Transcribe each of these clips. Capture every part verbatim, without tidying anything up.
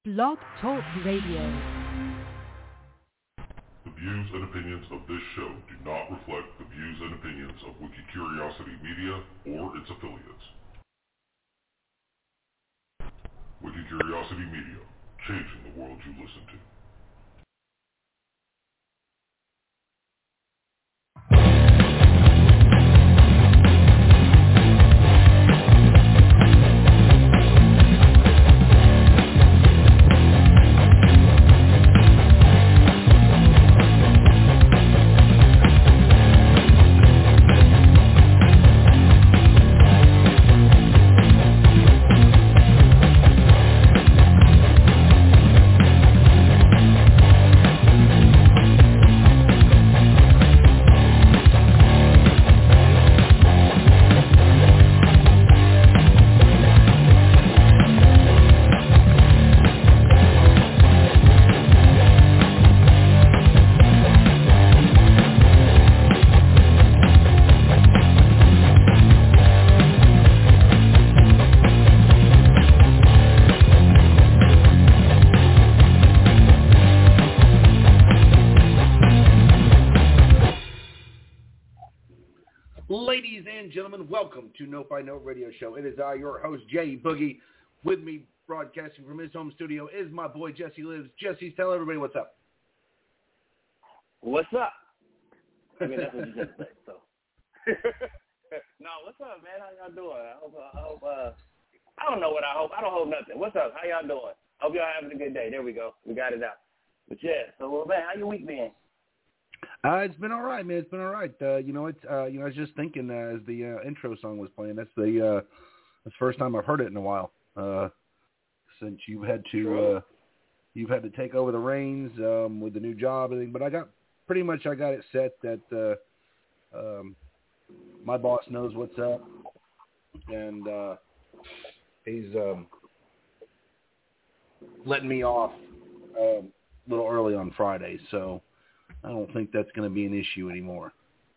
Blog Talk Radio. The views and opinions of this show do not reflect the views and opinions of Wikicuriosity Media or its affiliates. Wikicuriosity Media, changing the world you listen to. Ladies and gentlemen, welcome to No Fight No Radio Show. It is I, your host, Jay Boogie. With me, broadcasting from his home studio, is my boy, Jesse Lives. Jesse, tell everybody what's up. What's up? I mean, that's what you just said, so. No, what's up, man? How y'all doing? I hope, I hope, uh, I don't know what I hope. I don't hope nothing. What's up? How y'all doing? Hope y'all having a good day. There we go. We got it out. But yeah, so, well, man, how your week been? Uh, it's been all right, man. It's been all right. Uh, you know, it's uh, you know, I was just thinking uh, as the uh, intro song was playing. That's the uh, that's the first time I've heard it in a while. Uh, since you've had to uh, you've had to take over the reins um, with the new job and everything. But I got pretty much I got it set that uh, um, my boss knows what's up, and uh, he's um, letting me off uh, a little early on Friday, so I don't think that's going to be an issue anymore.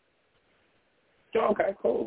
Okay, cool.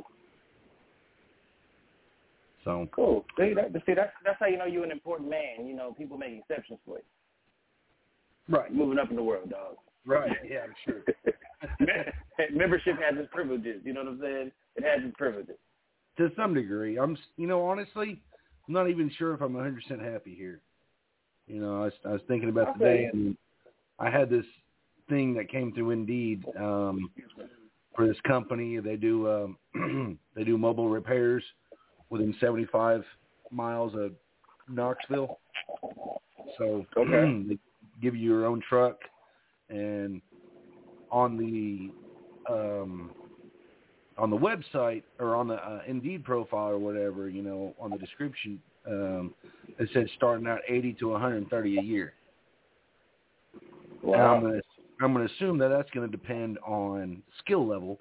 So cool. See, that, see that's that's how you know you're an important man. You know, people make exceptions for you. Right. Moving up in the world, dog. Right. Yeah, I'm sure. Membership has its privileges. You know what I'm saying? It has its privileges. To some degree, I'm. You know, honestly, I'm not even sure if I'm one hundred percent happy here. You know, I was, I was thinking about okay. today, and I had this thing that came through Indeed um, for this company. They do um, they do mobile repairs within seventy-five miles of Knoxville. So okay. they give you your own truck, and on the um, on the website or on the uh, Indeed profile or whatever, you know, on the description, um, it said starting out eighty to one hundred thirty a year. Wow. And I'm gonna I'm going to assume that that's going to depend on skill level.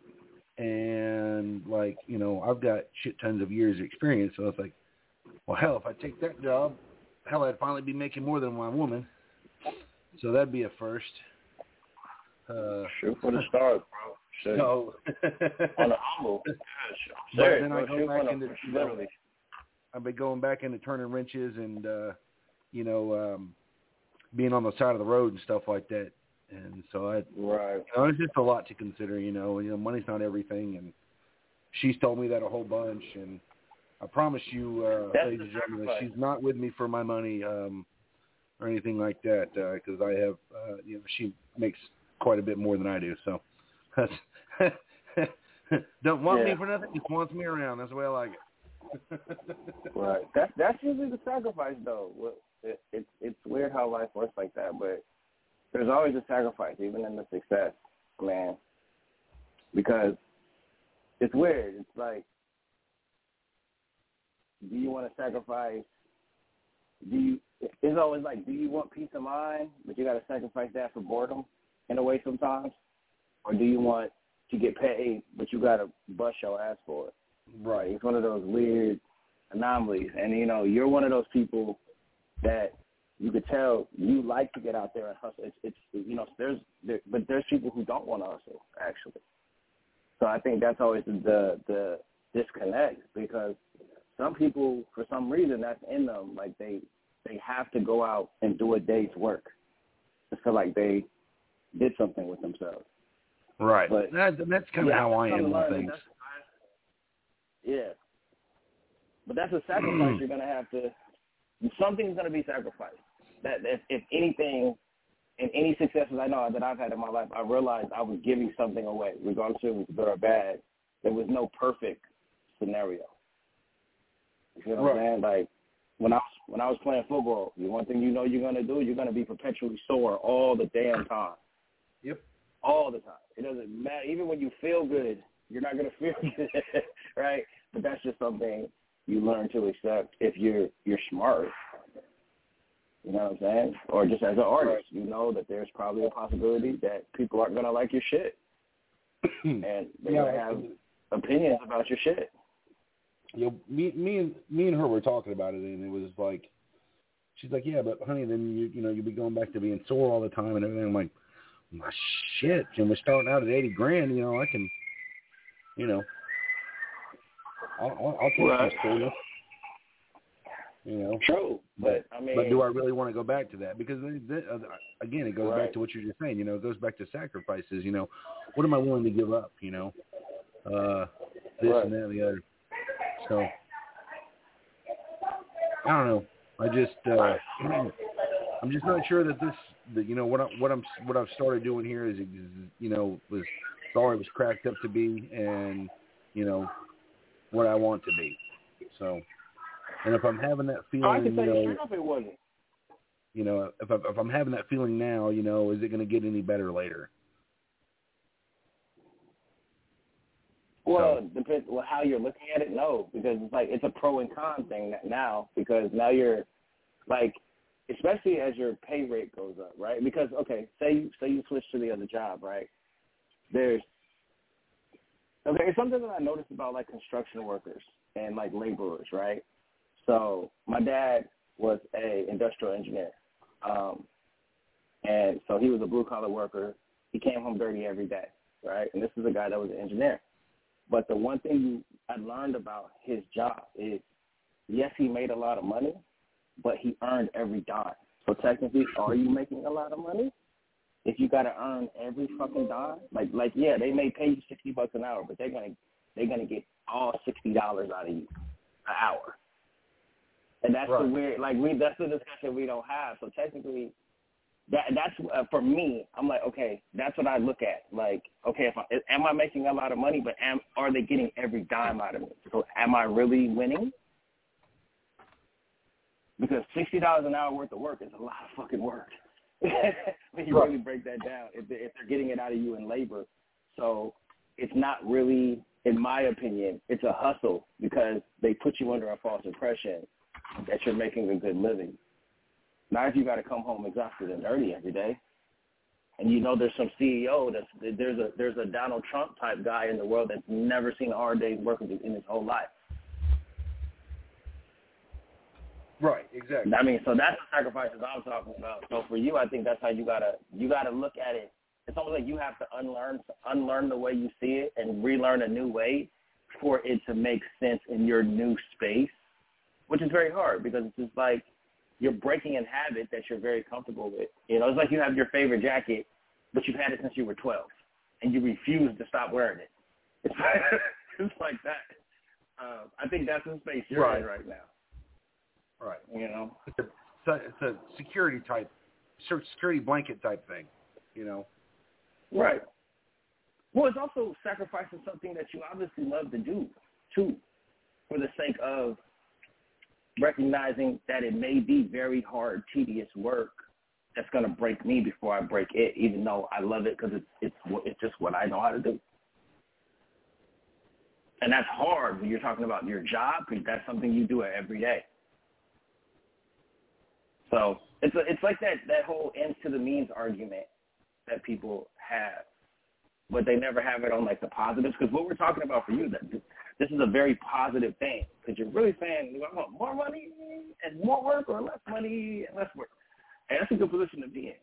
And, like, you know, I've got shit tons of years of experience. So it's like, well, hell, if I take that job, hell, I'd finally be making more than my woman. So that'd be a first. Uh, Shoot for the stars, bro. Shoot. So, on the humble. Yeah, but sure. then I go back into, you know, literally. I've been going back into turning wrenches and, uh, you know, um, being on the side of the road and stuff like that. And so I, right. you know, it's just a lot to consider, you know, you know, money's not everything. And she's told me that a whole bunch. And I promise you, uh, ladies and gentlemen, that she's not with me for my money, um, or anything like that. Uh, cause I have, uh, you know, she makes quite a bit more than I do. So that's, don't want yeah. me for nothing. Just wants me around. That's the way I like it. Right. That's, that's usually the sacrifice though. It, it, it's weird how life works like that, but there's always a sacrifice, even in the success, man. Because it's weird. It's like, do you want to sacrifice? Do you? It's always like, do you want peace of mind, but you got to sacrifice that for boredom, in a way sometimes, or do you want to get paid, but you got to bust your ass for it? Right. It's one of those weird anomalies, and you know, you're one of those people that you could tell you like to get out there and hustle. It's, it's you know, there's, there, but there's people who don't want to hustle, actually. So I think that's always the, the disconnect, because some people, for some reason, that's in them. Like they, they have to go out and do a day's work to feel like they did something with themselves. Right. But that, that's kind of yeah, how I am with learn things. Yeah. But that's a sacrifice you're going to have to – something's going to be sacrificed. That if, if anything, in any successes I know that I've had in my life, I realized I was giving something away, regardless if it was good or bad. There was no perfect scenario. You feel what I'm saying? Like, when I, was, when I was playing football, the one thing you know you're going to do, you're going to be perpetually sore all the damn time. Yep. All the time. It doesn't matter. Even when you feel good, you're not going to feel good, right? But that's just something you learn to accept if you're you're smart. You know what I'm saying? Or just as an artist, you know that there's probably a possibility that people aren't going to like your shit. And they're yeah, going to have opinions about your shit. You know, me, me and me and her were talking about it, and it was like, she's like, yeah, but honey, then you you know you'll be going back to being sore all the time and everything. I'm like, my shit, and we're starting out at eighty grand. You know, I can, you know, I'll, I'll, I'll take right. some soreness. You know, true, but I mean, but do I really want to go back to that? Because then, then, uh, again, it goes right. back to what you're just saying. You know, it goes back to sacrifices. You know, what am I willing to give up? You know, uh, this right. and that and the other. So I don't know. I just uh, I'm just not sure that this, that, you know, what I, what I'm what I've started doing here is, you know, was all it was cracked up to be, and you know what I want to be. So. And if I'm having that feeling, I can tell you you know, straight up it wasn't. You know, if, I, if I'm having that feeling now, you know, is it going to get any better later? Well, so. depends well, how you're looking at it. No, because it's like it's a pro and con thing now. Because now you're like, especially as your pay rate goes up, right? Because okay, say you say you switch to the other job, right? There's okay, it's something that I noticed about like construction workers and like laborers, right? So my dad was a industrial engineer, um, and so he was a blue-collar worker. He came home dirty every day, right? And this is a guy that was an engineer. But the one thing I learned about his job is, yes, he made a lot of money, but he earned every dime. So technically, are you making a lot of money? If you got to earn every fucking dime, like, like yeah, they may pay you sixty bucks an hour, but they're gonna they're gonna get all sixty dollars out of you an hour. And that's right. the weird, like we, that's the discussion we don't have. So technically, that that's uh, for me. I'm like, okay, that's what I look at. Like, okay, if I, am I making a lot of money, but am are they getting every dime out of me? So am I really winning? Because sixty dollars an hour worth of work is a lot of fucking work when you right. really break that down. If, they, if they're getting it out of you in labor, so it's not really, in my opinion, it's a hustle because they put you under a false impression that you're making a good living. Now, if you got to come home exhausted and dirty every day, and you know there's some C E O that's there's a there's a Donald Trump type guy in the world that's never seen a hard day's work in his whole life. Right, exactly. I mean, so that's the sacrifices I'm talking about. So for you, I think that's how you gotta you gotta look at it. It's almost like you have to unlearn unlearn the way you see it and relearn a new way for it to make sense in your new space, which is very hard because it's just like you're breaking a habit that you're very comfortable with. You know, it's like you have your favorite jacket, but you've had it since you were twelve, and you refuse to stop wearing it. It's like, it's like that. Uh, I think that's the space you're right. in right now. Right. You know? It's a, it's a security type, security blanket type thing, you know? Right. Well, it's also sacrificing something that you obviously love to do, too, for the sake of recognizing that it may be very hard, tedious work that's going to break me before I break it, even though I love it because it's, it's, it's just what I know how to do. And that's hard when you're talking about your job because that's something you do every day. So it's a, it's like that, that whole ends to the means argument that people have, but they never have it on like the positives. Because what we're talking about for you, that this is a very positive thing because you're really saying, do I want more money and more work or less money and less work? And that's a good position to be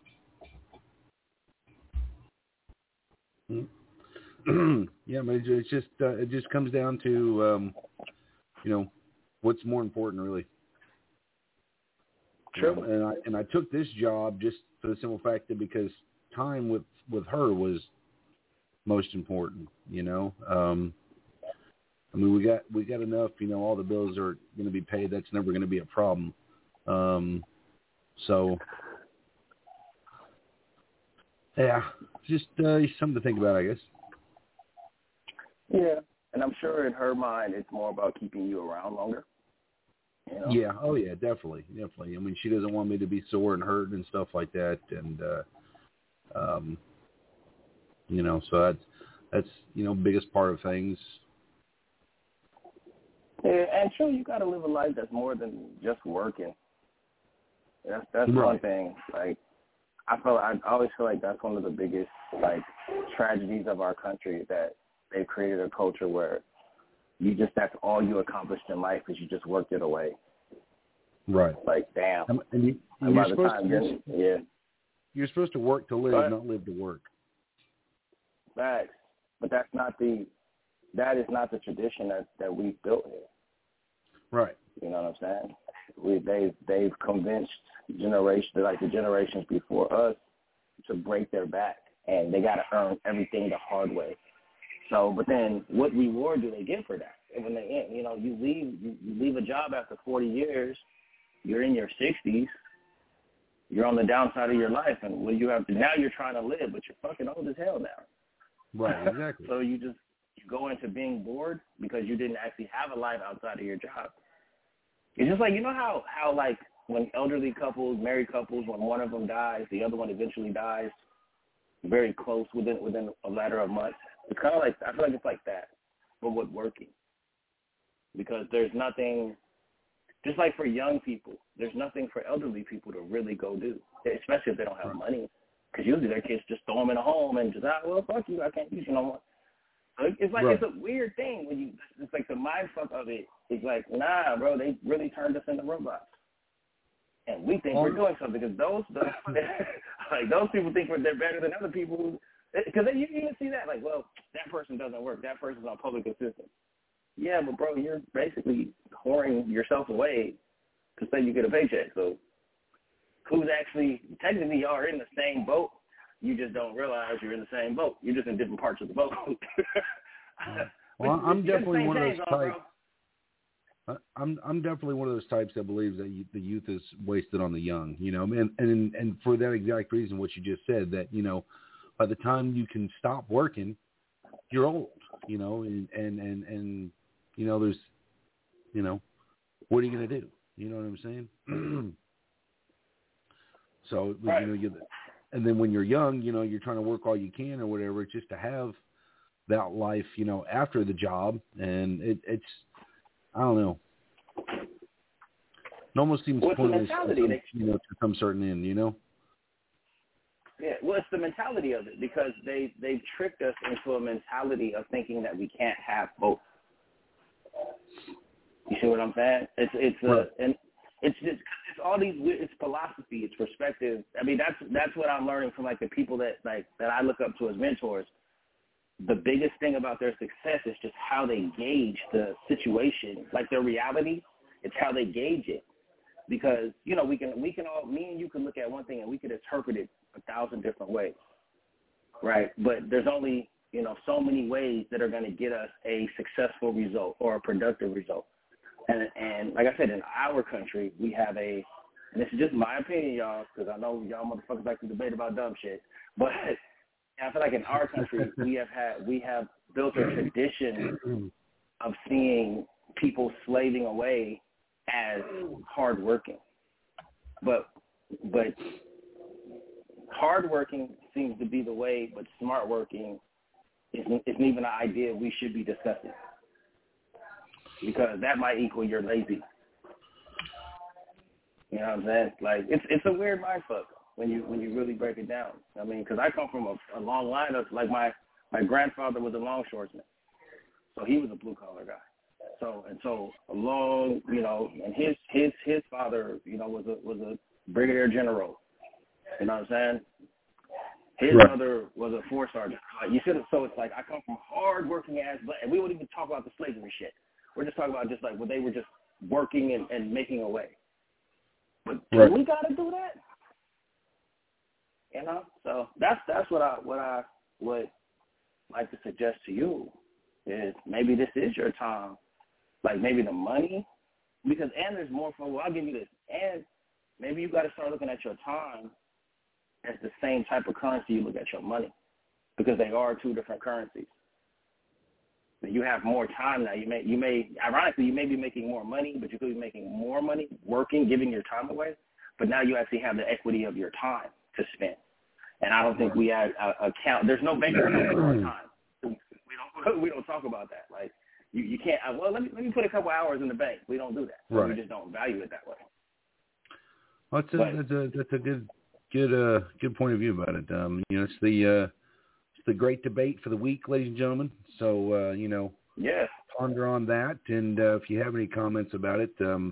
in. Yeah, but it's just uh, it just comes down to um, you know, what's more important, really. True. You know, and I and I took this job just for the simple fact that because time with, with her was most important. You know, um, I mean we got we got enough. You know, all the bills are going to be paid. That's never going to be a problem. Um, so yeah, just uh, something to think about, I guess. Yeah, and I'm sure in her mind it's more about keeping you around longer. You know? Yeah. Oh, yeah. Definitely. Definitely. I mean, she doesn't want me to be sore and hurt and stuff like that. And, uh, um, you know, so that's, that's, you know, biggest part of things. Yeah, and true, you got to live a life that's more than just working. That's, that's Right. one thing. Like, I feel, I always feel like that's one of the biggest, like, tragedies of our country, that they've created a culture where you just, that's all you accomplished in life is you just worked it away. Right. Like, damn. And, and, you, and and you're by the supposed time to, you're, yeah. you're supposed to work to live, But, not live to work. facts. But that's not the, that is not the tradition that, that we've built here. Right. You know what I'm saying? We, they've, they've convinced generations, like the generations before us, to break their back, and they got to earn everything the hard way. So, but then what reward do they get for that? And when they, you know, you leave, you, you leave a job after forty years, you're in your sixties, you're on the downside of your life, and what you have to, now you're trying to live, but you're fucking old as hell now. Right, exactly. So you just, you go into being bored because you didn't actually have a life outside of your job. It's just like, you know how, how like when elderly couples, married couples, when one of them dies, the other one eventually dies very close within within a matter of months. It's kind of like, I feel like it's like that, but with working. Because there's nothing, just like for young people, there's nothing for elderly people to really go do, especially if they don't have Right. money. Because usually their kids just throw them in a home and just, ah, well, fuck you, I can't use you no more. So it's like, Right. it's a weird thing when you, it's like the mind fuck of it is like, nah, bro, they really turned us into robots. And we think Well, we're doing something because those, those like those people think we're, they're better than other people. Because you even see that, like, well, that person doesn't work. That person's on public assistance. Yeah, but, bro, you're basically whoring yourself away to say you get a paycheck. So who's actually, technically y'all are in the same boat. You just don't realize you're in the same boat. You're just in different parts of the boat. Well, I'm definitely one of those on, types. I'm I'm definitely one of those types that believes that you, the youth is wasted on the young, you know, and, and and for that exact reason, what you just said, that, you know, by the time you can stop working, you're old, you know, and and and, and you know, there's, you know, what are you going to do? You know what I'm saying? So, right. you know, you, and then when you're young, you know, you're trying to work all you can or whatever, just to have that life, you know, after the job, and it, it's, I don't know. It almost seems What's pointless, the mentality? to, They, you know, to some certain end, you know? yeah, well, it's the mentality of it, because they, they've tricked us into a mentality of thinking that we can't have both. You see what I'm saying? It's it's a, Right. and it's just it's all these, it's philosophy, it's perspective. I mean, that's that's what I'm learning from like the people that like that I look up to as mentors. The biggest thing about their success is just how they gauge the situation, like their reality. It's how they gauge it, because you know we can we can all me and you can look at one thing and we could interpret it a thousand different ways, right? But there's only you know so many ways that are going to get us a successful result or a productive result. And and like I said, in our country, we have a, and this is just my opinion, y'all, because I know y'all motherfuckers like to debate about dumb shit, but I feel like in our country, we have had, we have built a tradition of seeing people slaving away as hardworking. But, but hardworking seems to be the way, but smart working isn't, isn't even an idea we should be discussing, because that might equal you're lazy. You know what I'm saying? Like, it's it's a weird mindfuck when you when you really break it down. I mean, because I come from a, a long line of, like, my, my grandfather was a longshoreman, so he was a blue-collar guy. So, and so along, you know, and his, his, his father, you know, was a, was a brigadier general. You know what I'm saying? His Right. mother was a four sergeant. Like, you should, so it's like I come from hard-working ass, but and we wouldn't even talk about the slavery shit. We're just talking about just like when they were just working and, and making a way. But right. we got to do that. You know, so that's that's what I what I would like to suggest to you is maybe this is your time. Like maybe the money, because and there's more for. Well, I'll give you this, and maybe you got to start looking at your time as the same type of currency you look at your money, because they are two different currencies. You have more time now. You may you may ironically you may be making more money, but you could be making more money working, giving your time away. But now you actually have the equity of your time to spend. And I don't think we have a, a count. There's no bank account for our time. We don't we don't talk about that. Like you, you can't. Well, let me let me put a couple hours in the bank. We don't do that. So right. We just don't value it that way. Well, that's a but, that's a that's a good good uh good point of view about it. Um, you know, it's the uh, it's the great debate for the week, ladies and gentlemen. So uh, you know, yeah, ponder on that, and uh, if you have any comments about it, um,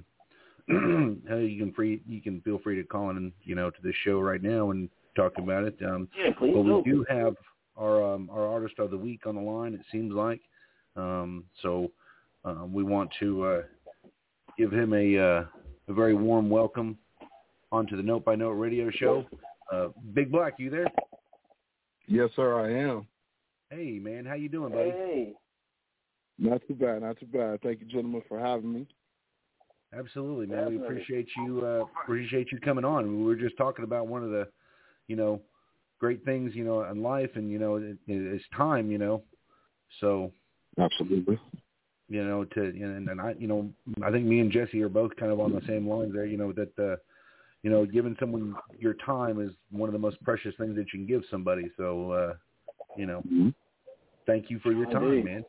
you can free you can feel free to call in, you know, to this show right now and talk about it. Um, yeah, please but do. we do have our um, our artist of the week on the line. It seems like um, so um, we want to uh, give him a uh, a very warm welcome onto the Note by Note radio show. Uh, Big Black, you there? Yes, sir, I am. Hey, man, how you doing, buddy? Hey. Not too bad, not too bad. Thank you, gentlemen, for having me. Absolutely, man. Definitely. We appreciate you. Uh, appreciate you coming on. We were just talking about one of the, you know, great things, you know, in life, and you know, it, it's time, you know. So. Absolutely. You know, to and, and I, you know, I think me and Jesse are both kind of on the same lines there. You know that, uh, you know, giving someone your time is one of the most precious things that you can give somebody. So, uh, you know, mm-hmm. Thank you for your time, Indeed. man.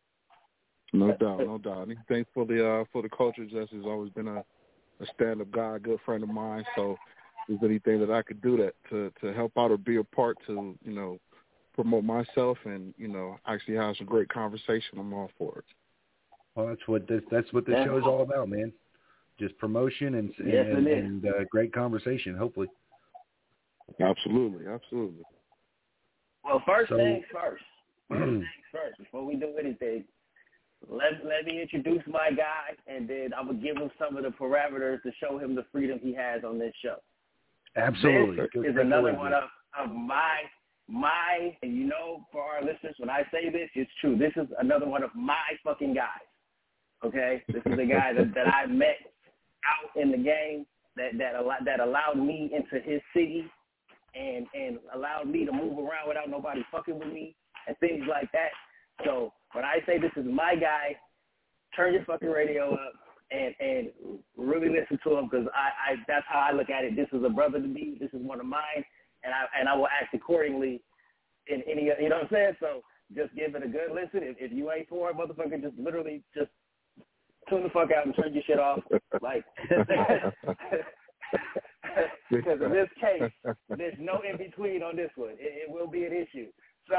No doubt, no doubt. Thanks for the uh, for the culture. Jesse's always been a, a stand-up guy, a good friend of mine. So, if there's anything that I could do that to to help out or be a part to, you know, promote myself and, you know, actually have some great conversation, I'm all for it. Well, that's what this, that's what this show is all about, man. Just promotion and yes, and, and uh, great conversation, hopefully. Absolutely, absolutely. Well, first so, things first. First things first. Before we do anything, let let me introduce my guy, and then I'm gonna give him some of the parameters to show him the freedom he has on this show. Absolutely. This Good, is another one of, of my my. And you know, for our listeners, when I say this, it's true. This is another one of my fucking guys. Okay, this is a guy that, that I met out in the game that that allowed that allowed me into his city and and allowed me to move around without nobody fucking with me and things like that. So when I say this is my guy, turn your fucking radio up and and really listen to him, because I, I that's how I look at it. This is a brother to me. This is one of mine, and I and I will act accordingly in any, you know what I'm saying. So just give it a good listen. If, if you ain't for it, motherfucker, just literally just tune the fuck out and turn your shit off. Like, because in this case, there's no in between on this one. It, it will be an issue. So,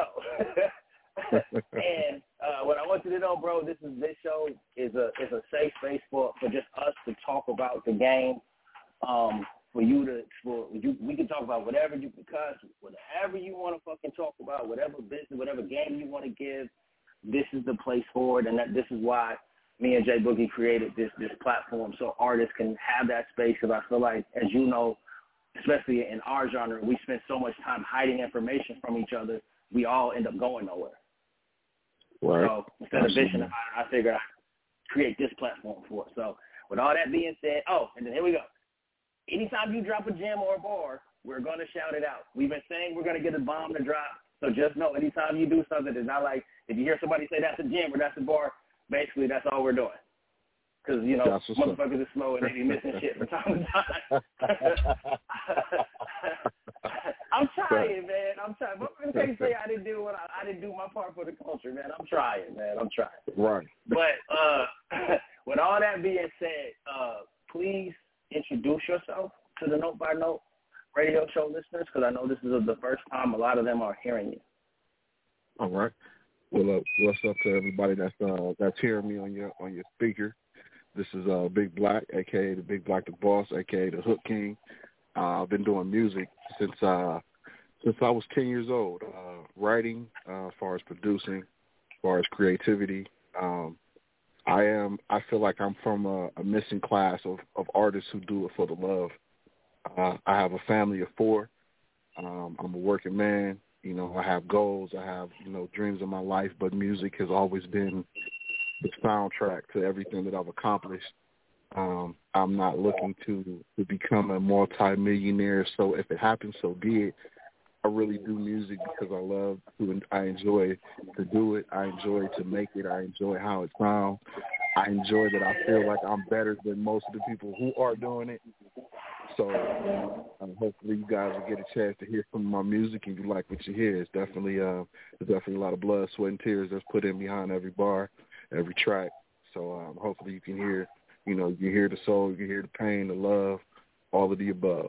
and uh, what I want you to know, bro, this is this show is a is a safe space for, for just us to talk about the game. Um, for you to for you, we can talk about whatever you cuss, whatever you want to fucking talk about, whatever business, whatever game you want to give. This is the place for it, and that this is why me and Jay Boogie created this this platform so artists can have that space. Because I feel like, as you know, especially in our genre, we spend so much time hiding information from each other, we all end up going nowhere. Right. So instead of bitching about it, I figured I'd create this platform for it. So with all that being said, oh, and then here we go. Anytime you drop a gem or a bar, we're going to shout it out. We've been saying we're going to get a bomb to drop. So just know, anytime you do something, it's not like if you hear somebody say that's a gem or that's a bar, basically that's all we're doing. Because, you know, motherfuckers are slow and they be missing shit from time to time. I'm trying, man. I'm trying. But can't say I didn't do what I, I didn't do my part for the culture, man. I'm trying, man. I'm trying. Right. But uh, with all that being said, uh, please introduce yourself to the Note by Note radio show listeners, because I know this is the first time a lot of them are hearing you. All right. Well, uh, what's up to everybody that's uh, that's hearing me on your on your speaker? This is uh, Big Black, aka the Big Black the Boss, aka the Hook King. Uh, I've been doing music since uh, since I was ten years old. Uh, writing, uh, as far as producing, as far as creativity. Um, I am. I feel like I'm from a, a missing class of, of artists who do it for the love. Uh, I have a family of four. Um, I'm a working man. You know, I have goals. I have, you know, dreams in my life, but music has always been the soundtrack to everything that I've accomplished. Um, I'm not looking to, to become a multi-millionaire, so if it happens, so be it. I really do music because I love to, and I enjoy to do it. I enjoy to make it. I enjoy how it sounds. I enjoy that I feel like I'm better than most of the people who are doing it. So um, hopefully you guys will get a chance to hear some of my music and you like what you hear. It's definitely, uh, there's definitely a lot of blood, sweat, and tears that's put in behind every bar, every track. So um, hopefully you can hear, you know, you can hear the soul, you can hear the pain, the love, all of the above.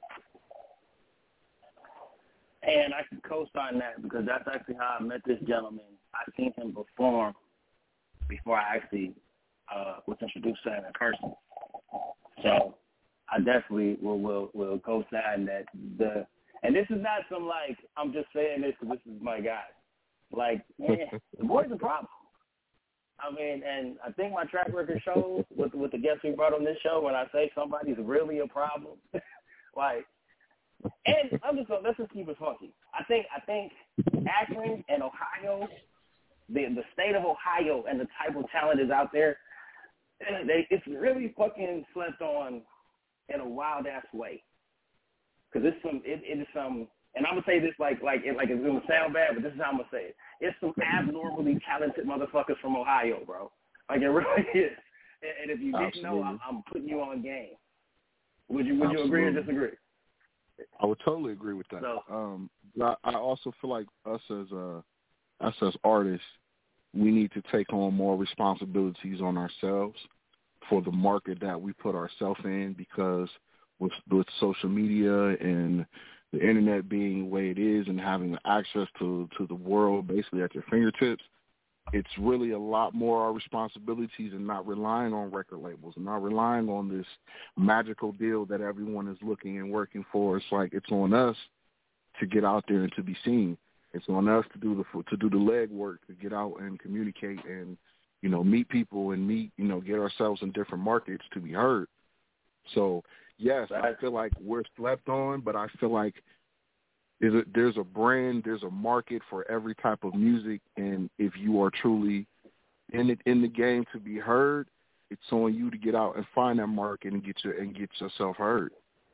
And I can co-sign that because that's actually how I met this gentleman. I seen him perform before I actually uh, was introduced to him in person. So I definitely will will will co-sign that. The and this is not some like I'm just saying this because this is my guy. Like, man, the boy's a problem. I mean, and I think my track record shows with with the guests we brought on this show when I say somebody's really a problem. Like, and I'm just let's just keep it funky. I think I think Akron and Ohio, the the state of Ohio and the type of talent is out there. They, it's really fucking slept on in a wild ass way. Cause it's some, it, it is some, and I'm gonna say this like like it like it's gonna sound bad, but this is how I'm gonna say it. It's some abnormally talented motherfuckers from Ohio, bro. Like it really is. And, and if you didn't Absolutely. know, I'm, I'm putting you on game. Would you would you agree or disagree? I would totally agree with that. So, um, I, I also feel like us as uh, us as artists, we need to take on more responsibilities on ourselves for the market that we put ourselves in, because with with social media and the internet being the way it is and having access to, to the world basically at your fingertips, it's really a lot more our responsibilities and not relying on record labels and not relying on this magical deal that everyone is looking and working for. It's like it's on us to get out there and to be seen. It's on us to do the to do the leg work, to get out and communicate and, you know, meet people and meet, you know, get ourselves in different markets to be heard. So, yes, I feel like we're slept on, but I feel like is it, there's a brand, there's a market for every type of music, and if you are truly in it in the game to be heard, it's on you to get out and find that market and get your and get yourself heard.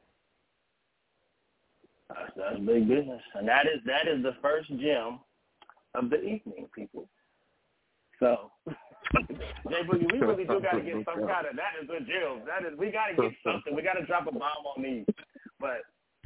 That's, that's big business, and that is that is the first gem of the evening, people. So, Jay Boogie, we really do got to get some kind of that is a gem. That is we got to get something. We got to drop a bomb on these. But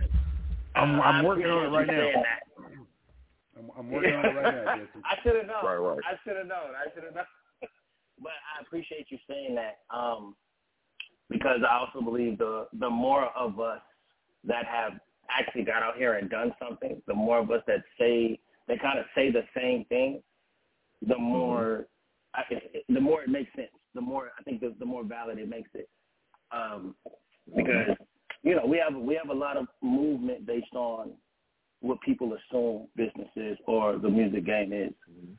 I'm I'm uh, working on it right now. That. I'm, I'm working on it right now. Jason. I should have known. Right, right. I should have known. I should have known. But I appreciate you saying that um, because I also believe the the more of us that have actually got out here and done something, the more of us that say, that kind of say the same thing, the more, I, it, the more it makes sense. The more, I think the, the more valid it makes it. Um, because, you know, we have, we have a lot of movement based on what people assume business is or the music game is.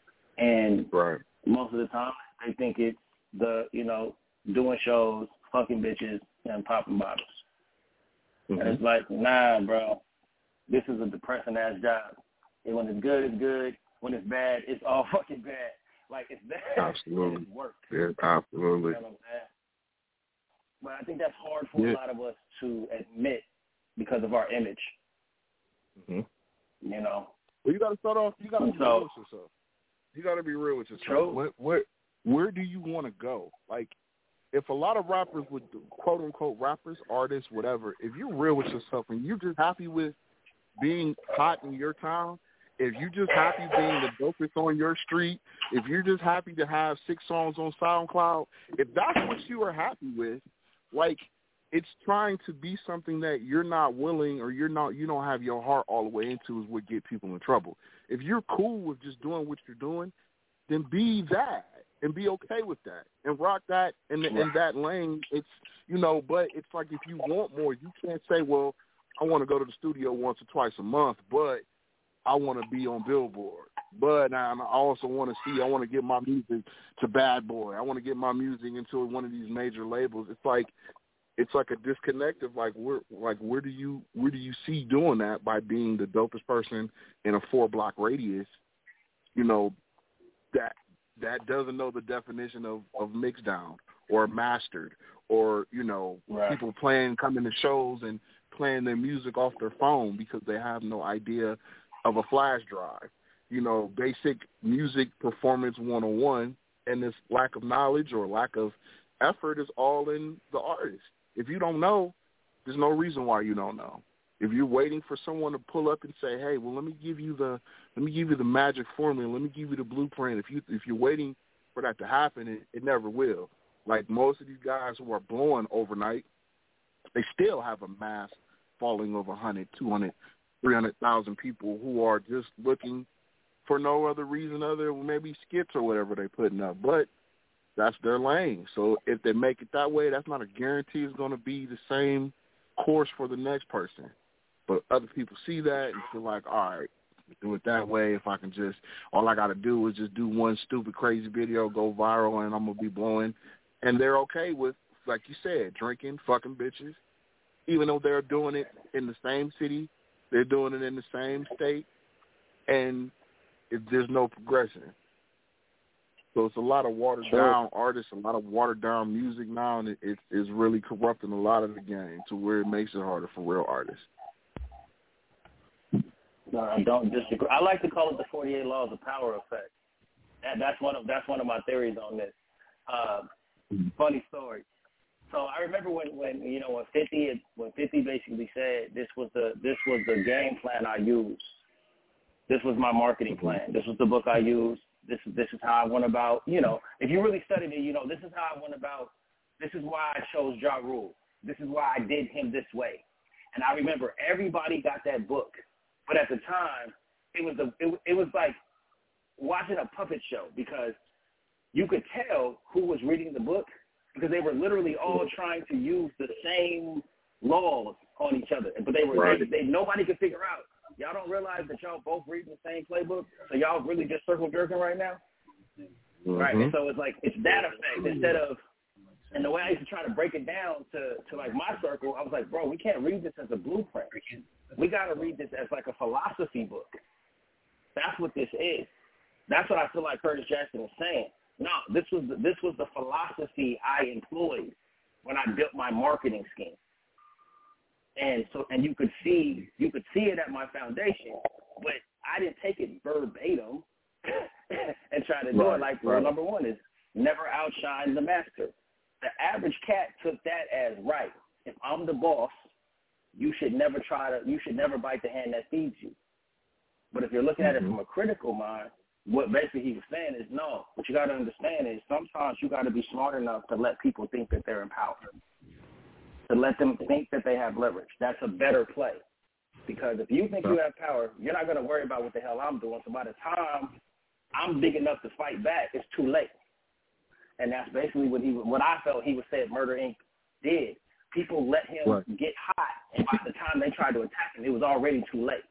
And right. most of the time they think it's the, you know, doing shows, fucking bitches, and popping bottles. Mm-hmm. And it's like, nah, bro, this is a depressing-ass job. And when it's good, it's good. When it's bad, it's all fucking bad. Like, it's bad. Absolutely. It's work. Yeah, absolutely. You know what I'm saying? But I think that's hard for yeah. a lot of us to admit because of our image. Mm-hmm. You know? Well, you got to start off, you got to be so, real with yourself. You got to be real with yourself. True. What, what, where do you want to go? Like, if a lot of rappers would, quote-unquote rappers, artists, whatever, if you're real with yourself and you're just happy with being hot in your town, if you're just happy being the dopest on your street, if you're just happy to have six songs on SoundCloud, if that's what you are happy with, like, it's trying to be something that you're not willing or you're not, you don't have your heart all the way into is what get people in trouble. If you're cool with just doing what you're doing, then be that. And be okay with that and rock that in, the, in that lane. It's, you know, but it's like if you want more, you can't say, well, I want to go to the studio once or twice a month, but I want to be on Billboard. But now I also want to see, I want to get my music to Bad Boy. I want to get my music into one of these major labels. It's like, it's like a disconnect of like where, like where do you, where do you see doing that by being the dopest person in a four block radius? You know, that that doesn't know the definition of of mixed down or mastered, or you know, right. people playing, coming to shows and playing their music off their phone because they have no idea of a flash drive. You know, basic music performance one oh one, and this lack of knowledge or lack of effort is all in the artist. If you don't know, there's no reason why you don't know. If you're waiting for someone to pull up and say, "Hey, well, let me give you the let me give you the magic formula, let me give you the blueprint," if you if you're waiting for that to happen, it, it never will. Like most of these guys who are blowing overnight, they still have a mass following of one hundred, two hundred, three hundred thousand people who are just looking for no other reason other than maybe skits or whatever they're putting up. But that's their lane. So if they make it that way, that's not a guarantee it's going to be the same course for the next person. But other people see that and feel like, all right, do it that way. If I can just, all I got to do is just do one stupid, crazy video, go viral, and I'm going to be blowing. And they're okay with, like you said, drinking, fucking bitches. Even though they're doing it in the same city, they're doing it in the same state, and if there's no progression. So it's a lot of watered sure. down artists, a lot of watered down music now, and it, it, it's really corrupting a lot of the game to where it makes it harder for real artists. No, I don't disagree. I like to call it the forty-eight laws of power effect. That, that's one of that's one of my theories on this. Uh, funny story. So I remember when, when you know when fifty when fifty basically said this was the this was the game plan I used. This was my marketing plan. This was the book I used. This is this is how I went about. You know, if you really studied it, you know this is how I went about. This is why I chose Ja Rule. This is why I did him this way. And I remember everybody got that book. But at the time, it was a it, it was like watching a puppet show because you could tell who was reading the book because they were literally all trying to use the same laws on each other. But they were right. they, they nobody could figure out. Y'all don't realize that y'all both reading the same playbook, so y'all really just circle jerking right now, mm-hmm. right? And so it's like it's that effect instead of. And the way I used to try to break it down to, to like my circle, I was like, bro, we can't read this as a blueprint. We got to read this as like a philosophy book. That's what this is. That's what I feel like Curtis Jackson is saying. No, this was the, this was the philosophy I employed when I built my marketing scheme. And so, and you could see you could see it at my foundation, but I didn't take it verbatim and try to do right, it like. Right. Well, number one is never outshine the master. The average cat took that as right. If I'm the boss, you should never try to. You should never bite the hand that feeds you. But if you're looking at it from a critical mind, what basically he was saying is no. What you got to understand is sometimes you got to be smart enough to let people think that they're in power, to let them think that they have leverage. That's a better play. Because if you think you have power, you're not going to worry about what the hell I'm doing. So by the time I'm big enough to fight back, it's too late. And that's basically what he, what I felt he was saying Murder Incorporated did. People let him right. get hot, and by the time they tried to attack him, it was already too late.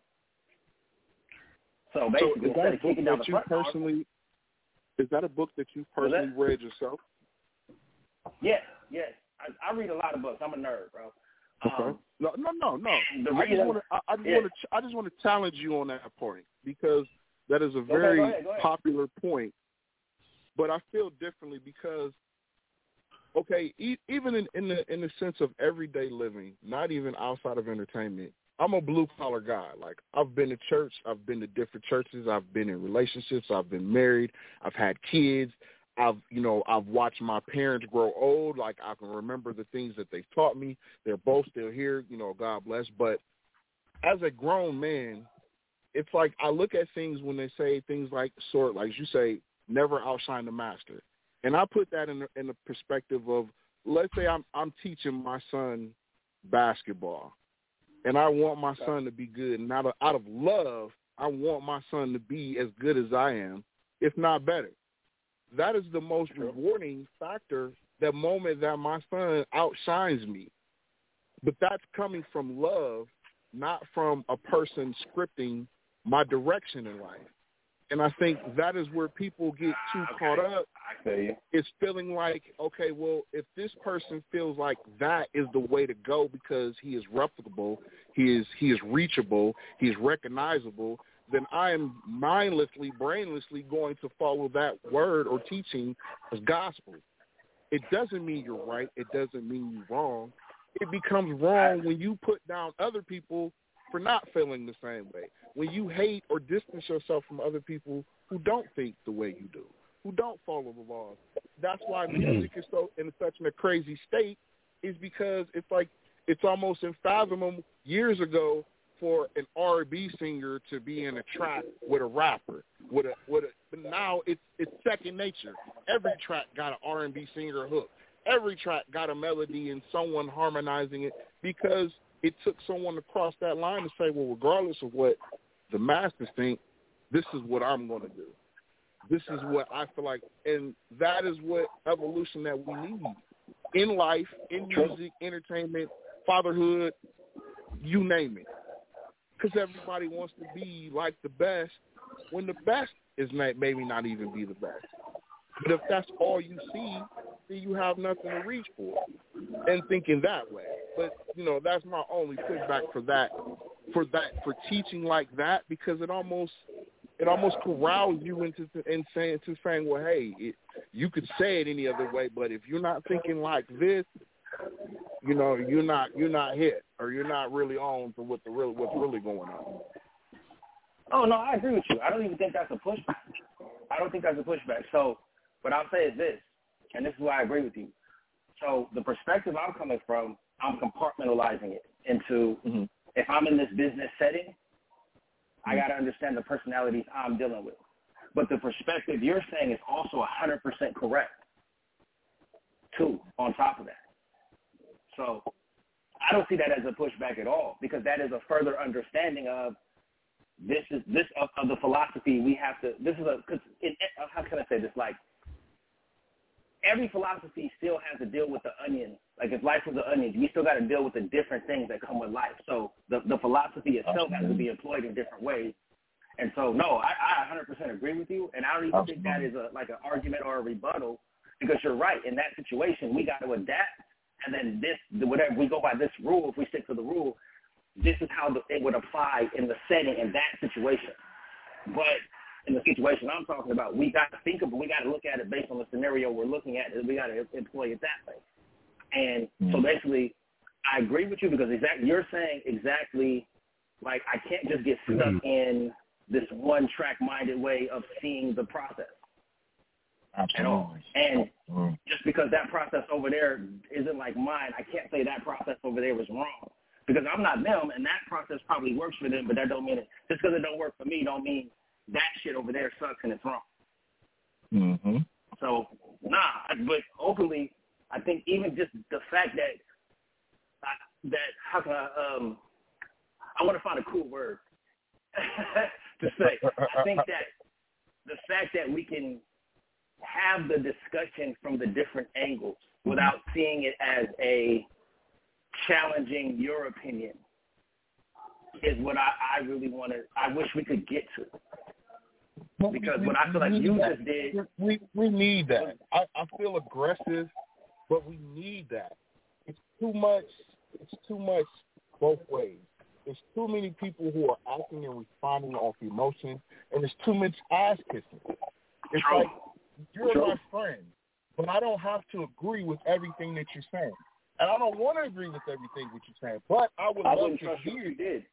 So basically, so instead of kicking down the front personally, is that a book that you personally read yourself? Yes, yes. I, I read a lot of books. I'm a nerd, bro. Okay. Um, no, no, no, no. I just want to, I, I just yeah. want to, I just want to challenge you on that point because that is a very okay, go ahead, go ahead. popular point. But I feel differently because, okay, e- even in, in the in the sense of everyday living, not even outside of entertainment, I'm a blue collar guy. Like I've been to church, I've been to different churches, I've been in relationships, I've been married, I've had kids, I've you know I've watched my parents grow old. Like I can remember the things that they've taught me. They're both still here, you know, God bless. But as a grown man, it's like I look at things when they say things like sort like you say. Never outshine the master. And I put that in the, in the perspective of, let's say I'm I'm teaching my son basketball, and I want my son to be good. And out of, out of love, I want my son to be as good as I am, if not better. That is the most rewarding factor, that moment that my son outshines me. But that's coming from love, not from a person scripting my direction in life. And I think that is where people get too okay. caught up. I feel you. It's feeling like, okay, well, if this person feels like that is the way to go because he is replicable, he is he is reachable, he is recognizable, then I am mindlessly, brainlessly going to follow that word or teaching as gospel. It doesn't mean you're right. It doesn't mean you're wrong. It becomes wrong when you put down other people for not feeling the same way. When you hate or distance yourself from other people who don't think the way you do, who don't follow the laws. That's why music is so in such a crazy state, is because it's like it's almost unfathomable years ago for an R and B singer to be in a track with a rapper. With a with a but now it's it's second nature. Every track got an R and B singer hook. Every track got a melody and someone harmonizing it, because it took someone to cross that line to say, well, regardless of what the masters think, this is what I'm going to do. This is what I feel like. And that is what evolution that we need in life, in music, entertainment, fatherhood, you name it. Because everybody wants to be like the best when the best is not, maybe not even be the best. But if that's all you see, then you have nothing to reach for, and thinking that way. But, you know, that's my only pushback for that, for that, for teaching like that, because it almost, it almost corrals you into in saying, to saying, well, hey, it, you could say it any other way, but if you're not thinking like this, you know, you're not, you're not hit, or you're not really on to what the real, what's really going on. Oh, no, I agree with you. I don't even think that's a pushback. I don't think that's a pushback. So what I'll say is this, and this is why I agree with you. So the perspective I'm coming from, I'm compartmentalizing it into, mm-hmm. if I'm in this business setting, mm-hmm. I got to understand the personalities I'm dealing with. But the perspective you're saying is also one hundred percent correct, too, on top of that. So I don't see that as a pushback at all, because that is a further understanding of this is this of, of the philosophy we have to. This is a because how can I say this? Like every philosophy still has to deal with the onion. Like if life was an onion, we still got to deal with the different things that come with life. So the the philosophy itself has to be employed in different ways. And so no, I, I one hundred percent agree with you, and I don't even Absolutely. think that is a like an argument or a rebuttal, because you're right. In that situation, we got to adapt. And then this, whatever we go by this rule, if we stick to the rule, this is how the, it would apply in the setting in that situation. But in the situation I'm talking about, we got to think of it. We got to look at it based on the scenario we're looking at, and we got to employ it that way. And mm-hmm. so basically, I agree with you, because exactly you're saying exactly like I can't just get stuck mm-hmm. in this one track-minded way of seeing the process. Absolutely. At all. And mm. just because that process over there isn't like mine, I can't say that process over there was wrong, because I'm not them, and that process probably works for them, but that don't mean it. Just because it don't work for me don't mean that shit over there sucks and it's wrong. Mm-hmm. So, nah, but openly, I think even just the fact that, I, that how can I, um, I want to find a cool word to say. I think that the fact that we can have the discussion from the different angles without seeing it as a challenging your opinion is what I, I really want to, I wish we could get to. Because we, what I feel like you that. just did. We, we need that. I, I feel aggressive, but we need that. It's too much, it's too much both ways. There's too many people who are acting and responding off emotion, and there's too much ass kissing. It's True. like, you're True. my friend, but I don't have to agree with everything that you're saying. And I don't want to agree with everything that you're saying, but I would I love to hear you. You did.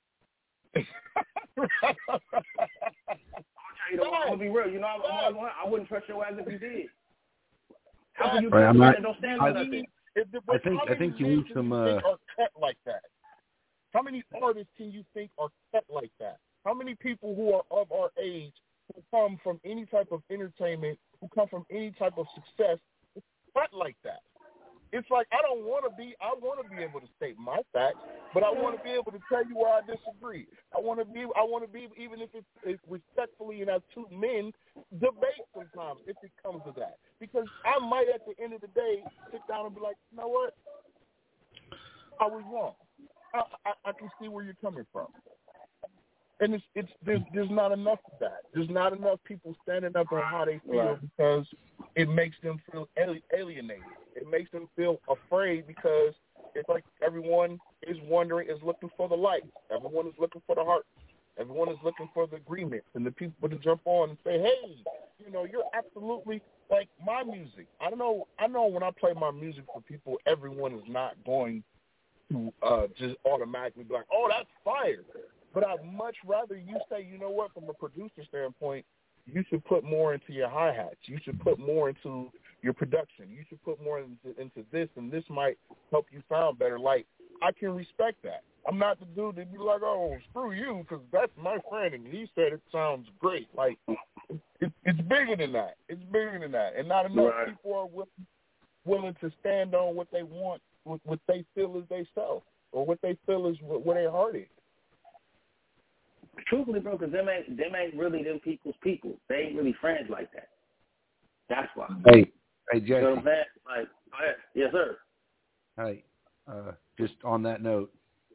I'll tell you the I'm going to be real. You know, I, I, I wouldn't trust your ass if you did. How can you right, I'm not, don't stand I, for nothing? I think, I think you need some... Uh... Are cut like that? How many artists can you think are cut like that? How many people who are of our age who come from any type of entertainment, who come from any type of success, it's cut like that? It's like, I don't want to be, I want to be able to state my facts, but I want to be able to tell you where I disagree. I want to be, I want to be, even if it's, it's respectfully, and as two men, debate sometimes if it comes to that. Because I might, at the end of the day, sit down and be like, you know what? I was wrong. I, I, I can see where you're coming from. and it's it's there's there's not enough of that. There's not enough people standing up on how they feel Right. because it makes them feel alienated. It makes them feel afraid because it's like everyone is wondering, is looking for the light. Everyone is looking for the heart. Everyone is looking for the agreements and the people to jump on and say, hey, you know, you're absolutely like my music. I don't know. I know when I play my music for people, everyone is not going to uh, just automatically be like, oh, that's fire. But I'd much rather you say, you know what, from a producer standpoint, you should put more into your hi-hats. You should put more into your production. You should put more into, into this, and this might help you sound better. Like, I can respect that. I'm not the dude that be like, oh, screw you, because that's my friend, and he said it sounds great. Like, it, it's bigger than that. It's bigger than that. And not enough Right. people are willing, willing to stand on what they want, what, what they feel is they self, or what they feel is where their heart is. Truthfully, bro, because them ain't, them ain't really them people's people. They ain't really friends like that. That's why. Hey, hey, You know Jesse. what I'm saying? Like, go ahead. Yes, sir. Hey, uh, just on that note.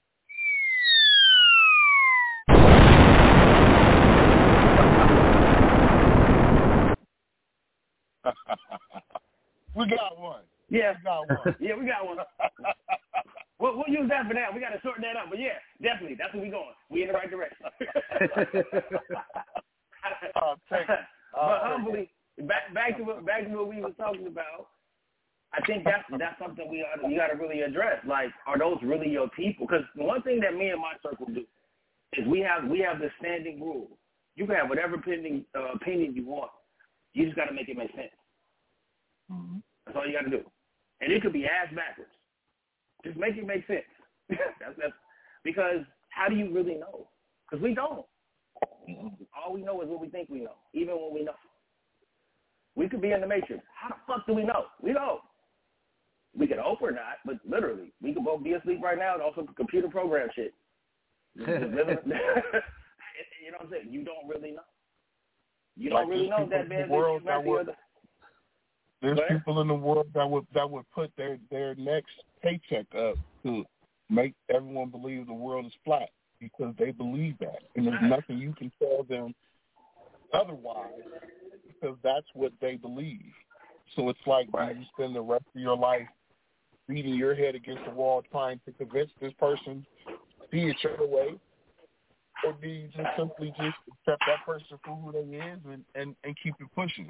We got one. Yeah. We got one. Yeah, we got one. we'll, we'll use that for now. We got to shorten that up. But, yeah, definitely. That's where we going. We in the right direction. uh, take, uh, but humbly, back, back, to what, back to what we were talking about, I think that's that's something we ought, you got to really address. Like, are those really your people? Because one thing that me and my circle do is we have we have the standing rule. You can have whatever opinion, uh, opinion you want. You just got to make it make sense. Mm-hmm. That's all you got to do. And it could be ass backwards. Just make it make sense. that's, that's, because how do you really know? Because we don't. Mm-hmm. All we know is what we think we know, even when we know. We could be in the Matrix. How the fuck do we know? We don't. We could hope or not, but literally, we could both be asleep right now and also computer program shit. You know what I'm saying? You don't really know. You don't like really know that bad. World that would, the there's people in the world that would that would put their, their next paycheck up to make everyone believe the world is flat because they believe that, and there's nothing you can tell them otherwise because that's what they believe. So it's like right. you spend the rest of your life beating your head against the wall trying to convince this person see it your way, or do you just simply just accept that person for who they is and, and, and keep it pushing?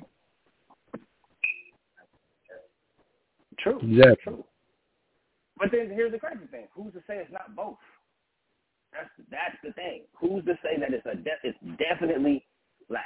True. Yeah. True. But then here's the crazy thing. Who's to say it's not both? That's that's the thing. Who's to say that it's a de- it's definitely black?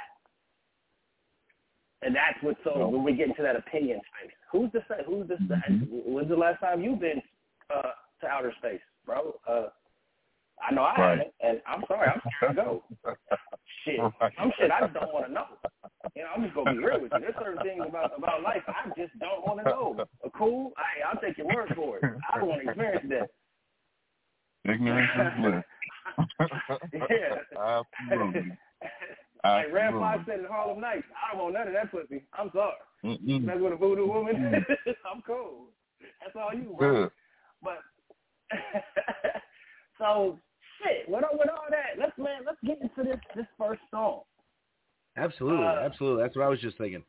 And that's what, so no. when we get into that opinion space, who's to say, who's to say, mm-hmm. when's the last time you've been uh, to outer space, bro? Uh, I know I right. haven't, and I'm sorry, I'm scared to go. Shit, some shit I just don't want to know. You know, I'm just going to be real with you. There's certain things about, about life I just don't want to know. Uh, cool? Hey, I'll take your word for it. I don't want to experience that. Ignorance is bliss. Yeah. Absolutely. Like Red Fox said in Harlem Nights, I don't want none of that pussy. I'm sorry. Mm-mm. That's with a voodoo woman. Mm. I'm cool. That's all you, bro. Good. But so shit. With all, with all that, let's man, let's get into this this first song. Absolutely, uh, absolutely. That's what I was just thinking.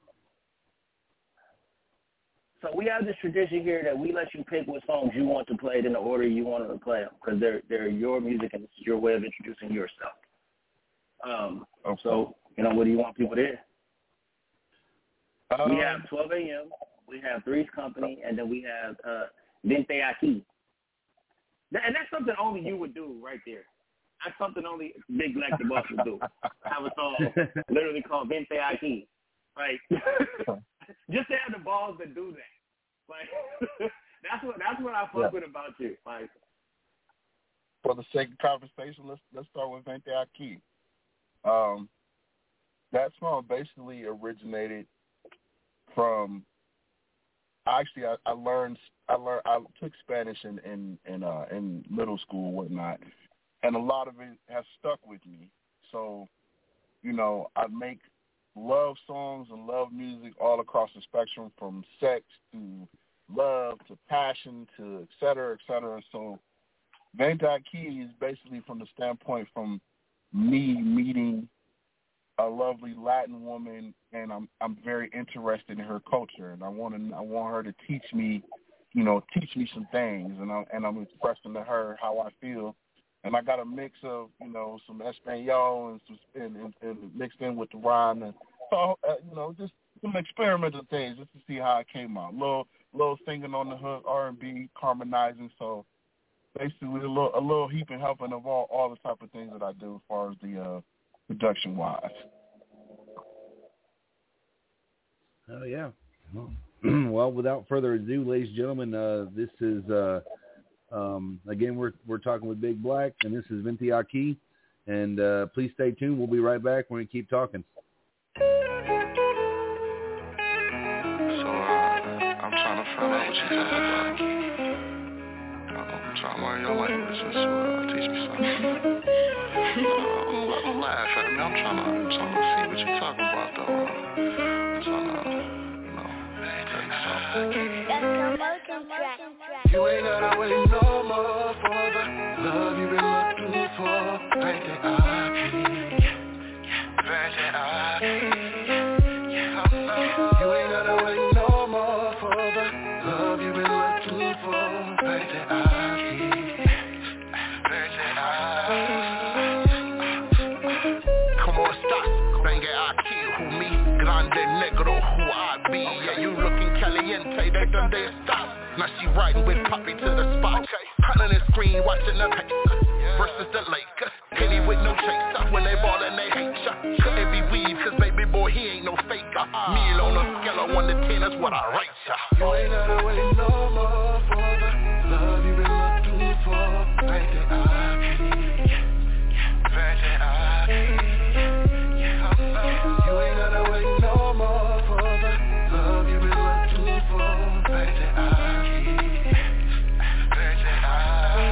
So we have this tradition here that we let you pick what songs you want to play in the order you want to play them because they're they're your music and it's your way of introducing yourself. Um, okay. So, you know, what do you want people to hear? Um, we have twelve a.m., we have Three's Company, and then we have uh, Vente Aquí. And that's something only you would do right there. That's something only Big Black the Boss would do. Have a song literally called Vente Aquí. Like, just to have the balls that do that. Like, that's what that's what I fuck yeah. with about you. Like, for the sake of conversation, let's let's start with Vente Aquí. Um, that song basically originated from. Actually, I, I learned I learned I took Spanish in in in, uh, in middle school and whatnot, and a lot of it has stuck with me. So, you know, I make love songs and love music all across the spectrum, from sex to love to passion to et cetera, et cetera. So, Vente Aquí is basically from the standpoint from me meeting a lovely Latin woman, and I'm I'm very interested in her culture, and I want to I want her to teach me, you know, teach me some things, and I'm and I'm expressing to her how I feel, and I got a mix of, you know, some Espanol and some and, and, and mixed in with the rhyme, and so uh, you know, just some experimental things just to see how it came out. Little little singing on the hook, R and B, harmonizing, so basically a little a little heaping helping of all all the type of things that I do as far as the uh, production wise. Oh yeah. Well, without further ado, ladies and gentlemen, uh, this is uh, um, again we're we're talking with Big Black, and this is Vente Aquí, and uh, please stay tuned. We'll be right back. We're gonna keep talking. So uh, I'm trying to find out what you're talking about. I'm trying to learn your language. Just uh, teach me something. uh, don't laugh at me. I'm trying to, I'm trying to see what you're talking about, though. I'm trying to, you know, tell you something. You ain't gotta wait no more for the love you've been looking for. Vente aquí, vente aquí. You ain't gotta wait no more for the love you've been looking for. Vente aquí, vente aquí. Como estas? Vente aquí, who me? Grande negro, who I be? Yeah, you looking caliente, they done they stop. Now she riding with Poppy to the spot. Hunting the screen, watching the Pacers versus the Lakers. Penny with no chaser when they ball and they hate ya. Couldn't be weave, cause baby boy, he ain't no faker. Meal on a scale of one to ten, that's what I rate ya. You ain't gotta wait no more for the love you've been looking for. Vente aquí, vente aquí. You ain't gotta wait no more for the love you've been looking for. Vente aquí, vente aquí.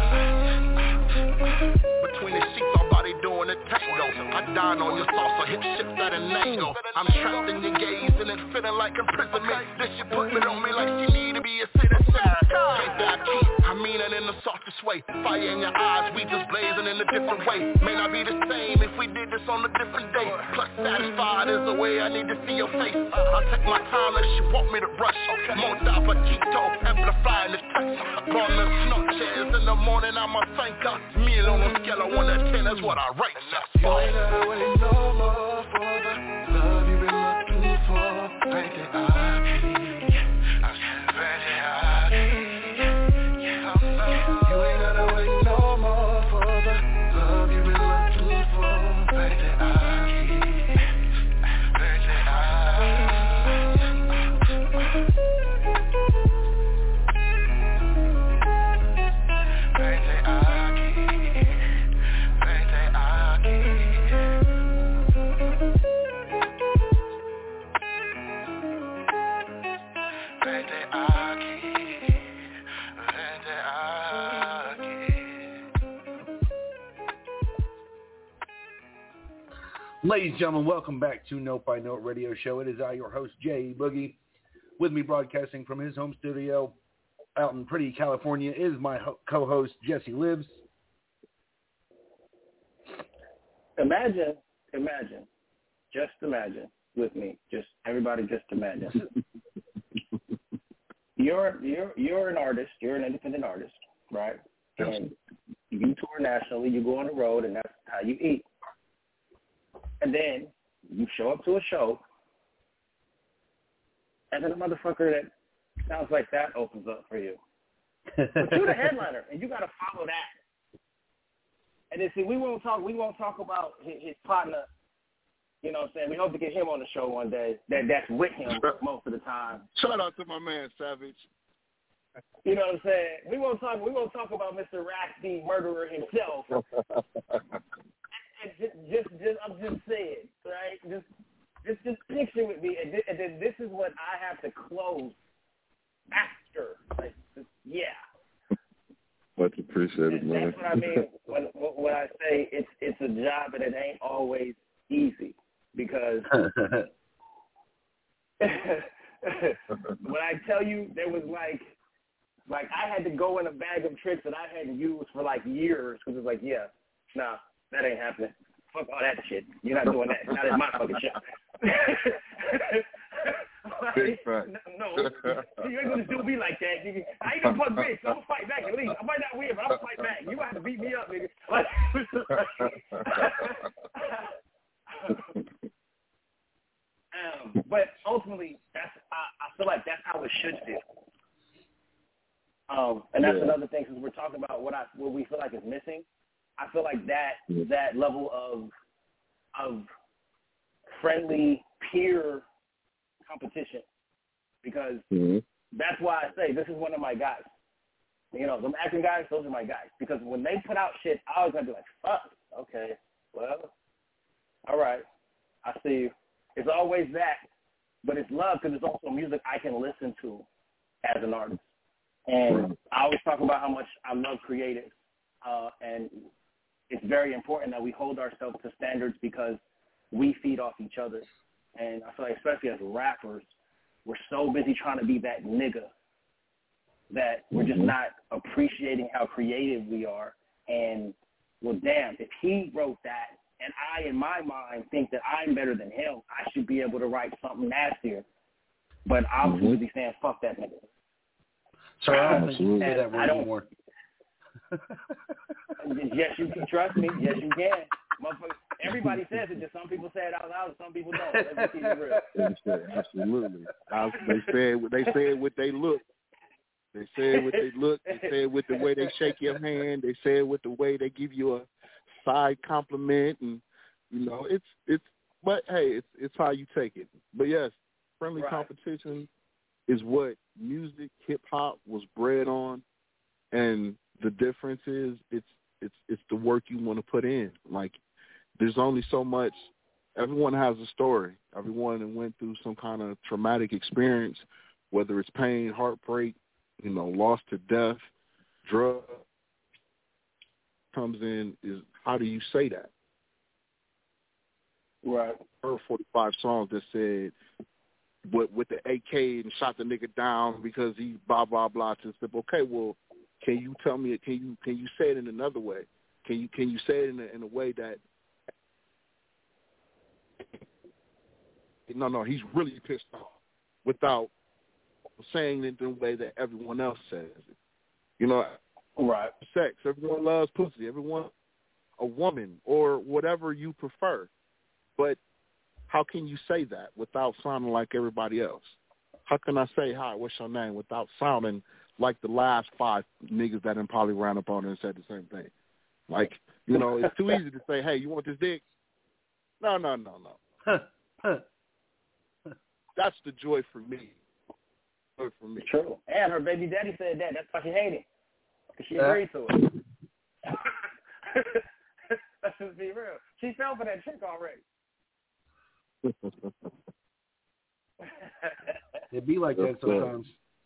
Between the sheets, our body doing a tango. I dine on your salsa, hip shift at an angle. I'm trapped in your gaze and it's feeling like imprisonment. This shit put it on me like she need to be a citizen. Vente aquí, I mean it in the softest way. Fire in your eyes, we just blazing in a different way. May not be the same if we did this on a different day. Plus satisfied is the way I need to see your face. I'll take my time if she want me to rush. Monta poquito, amplifying the touch. Buenas noches, in the morning I'm a thinker. Meal on a scale of one to ten, that's what I rate. You ain't gotta wait no more for the love you've been looking for. Vente aquí, vente aquí. You ain't gotta wait no more for the love you've been looking for. Vente aquí, vente aquí. Vente aquí, vente aquí. Vente aquí, vente aquí. Ladies and gentlemen, welcome back to Note by Note Radio Show. It is I, your host, Jay Boogie. With me broadcasting from his home studio out in pretty California is my ho- co-host, Jesse Lives. Imagine, imagine, just imagine with me, just everybody just imagine. You're you're you're an artist, you're an independent artist, right? And you tour nationally, you go on the road, and that's how you eat. And then you show up to a show, and then a motherfucker that sounds like that opens up for you. But you're the headliner, and you got to follow that. And then see, we won't talk. We won't talk about his, his partner. You know what I'm saying? We hope to get him on the show one day. That that's with him most of the time. Shout out to my man Savage. You know what I'm saying? We won't talk. We won't talk about Mister Raxy, murderer himself. and just, just, just, I'm just saying, right? Just, just, just picture with me, and, th- and then this is what I have to close after. Like, just, yeah. Much appreciated, man. That's what I mean when, when I say it's it's a job and it ain't always easy, because when I tell you there was like like I had to go in a bag of tricks that I hadn't used for like years, because it's like, yeah, nah, that ain't happening. Fuck all that shit. You're not doing that. Not in my fucking show. Big fact. No, no, you ain't gonna do me like that, nigga. I ain't gonna fuck bitch. I'm gonna fight back at least. I might not win, but I'm gonna fight back. You gonna have to beat me up, nigga. Like, um, but ultimately, that's I, I feel like that's how it should feel. Um, and that's yeah. another thing, since we're talking about what I what we feel like is missing. I feel like that yeah. that level of of friendly peer competition, because mm-hmm. that's why I say this is one of my guys. You know, them acting guys, those are my guys. Because when they put out shit, I always gotta be like, fuck, okay, well, all right, I see you. It's always that, but it's love because it's also music I can listen to as an artist. And I always talk about how much I love creatives, uh, and it's very important that we hold ourselves to standards because we feed off each other. And I feel like especially as rappers, we're so busy trying to be that nigga that we're just not appreciating how creative we are. And, well, damn, if he wrote that and I, in my mind, think that I'm better than him, I should be able to write something nastier. But I'm too busy saying, fuck that nigga. So I don't think you say that word anymore. Yes, you can. Trust me. Yes, you can. Everybody says it. Just some people say it out loud, and some people don't. Let's keep it real. Absolutely. They say it. They say it with they look. They say it with they look. They say it with the way they shake your hand. They say it with the way they give you a side compliment, and you know it's it's. But hey, it's it's how you take it. But yes, friendly right. competition is what music, hip hop was bred on, and the difference is it's it's it's the work you want to put in. Like, there's only so much. Everyone has a story. Everyone went through some kind of traumatic experience, whether it's pain, heartbreak, you know, loss to death, drug comes in is how do you say that? Right. I heard forty-five songs that said with with the A K and shot the nigga down because he blah blah blah. To say, okay, well, can you tell me? Can you can you say it in another way? Can you can you say it in a, in a way that no no he's really pissed off without saying it in the way that everyone else says it. You know, right? Sex. Everyone loves pussy. Everyone, a woman or whatever you prefer, but how can you say that without sounding like everybody else? How can I say, hi, what's your name, without sounding like the last five niggas that done probably ran up on her and said the same thing? Like, you know, it's too easy to say, hey, you want this dick? No, no, no, no. That's the joy for me. Joy for me. True. And her baby daddy said that. That's why she hated it. Because she agreed to it. Let's just be real. She fell for that chick already. It be like that sometimes.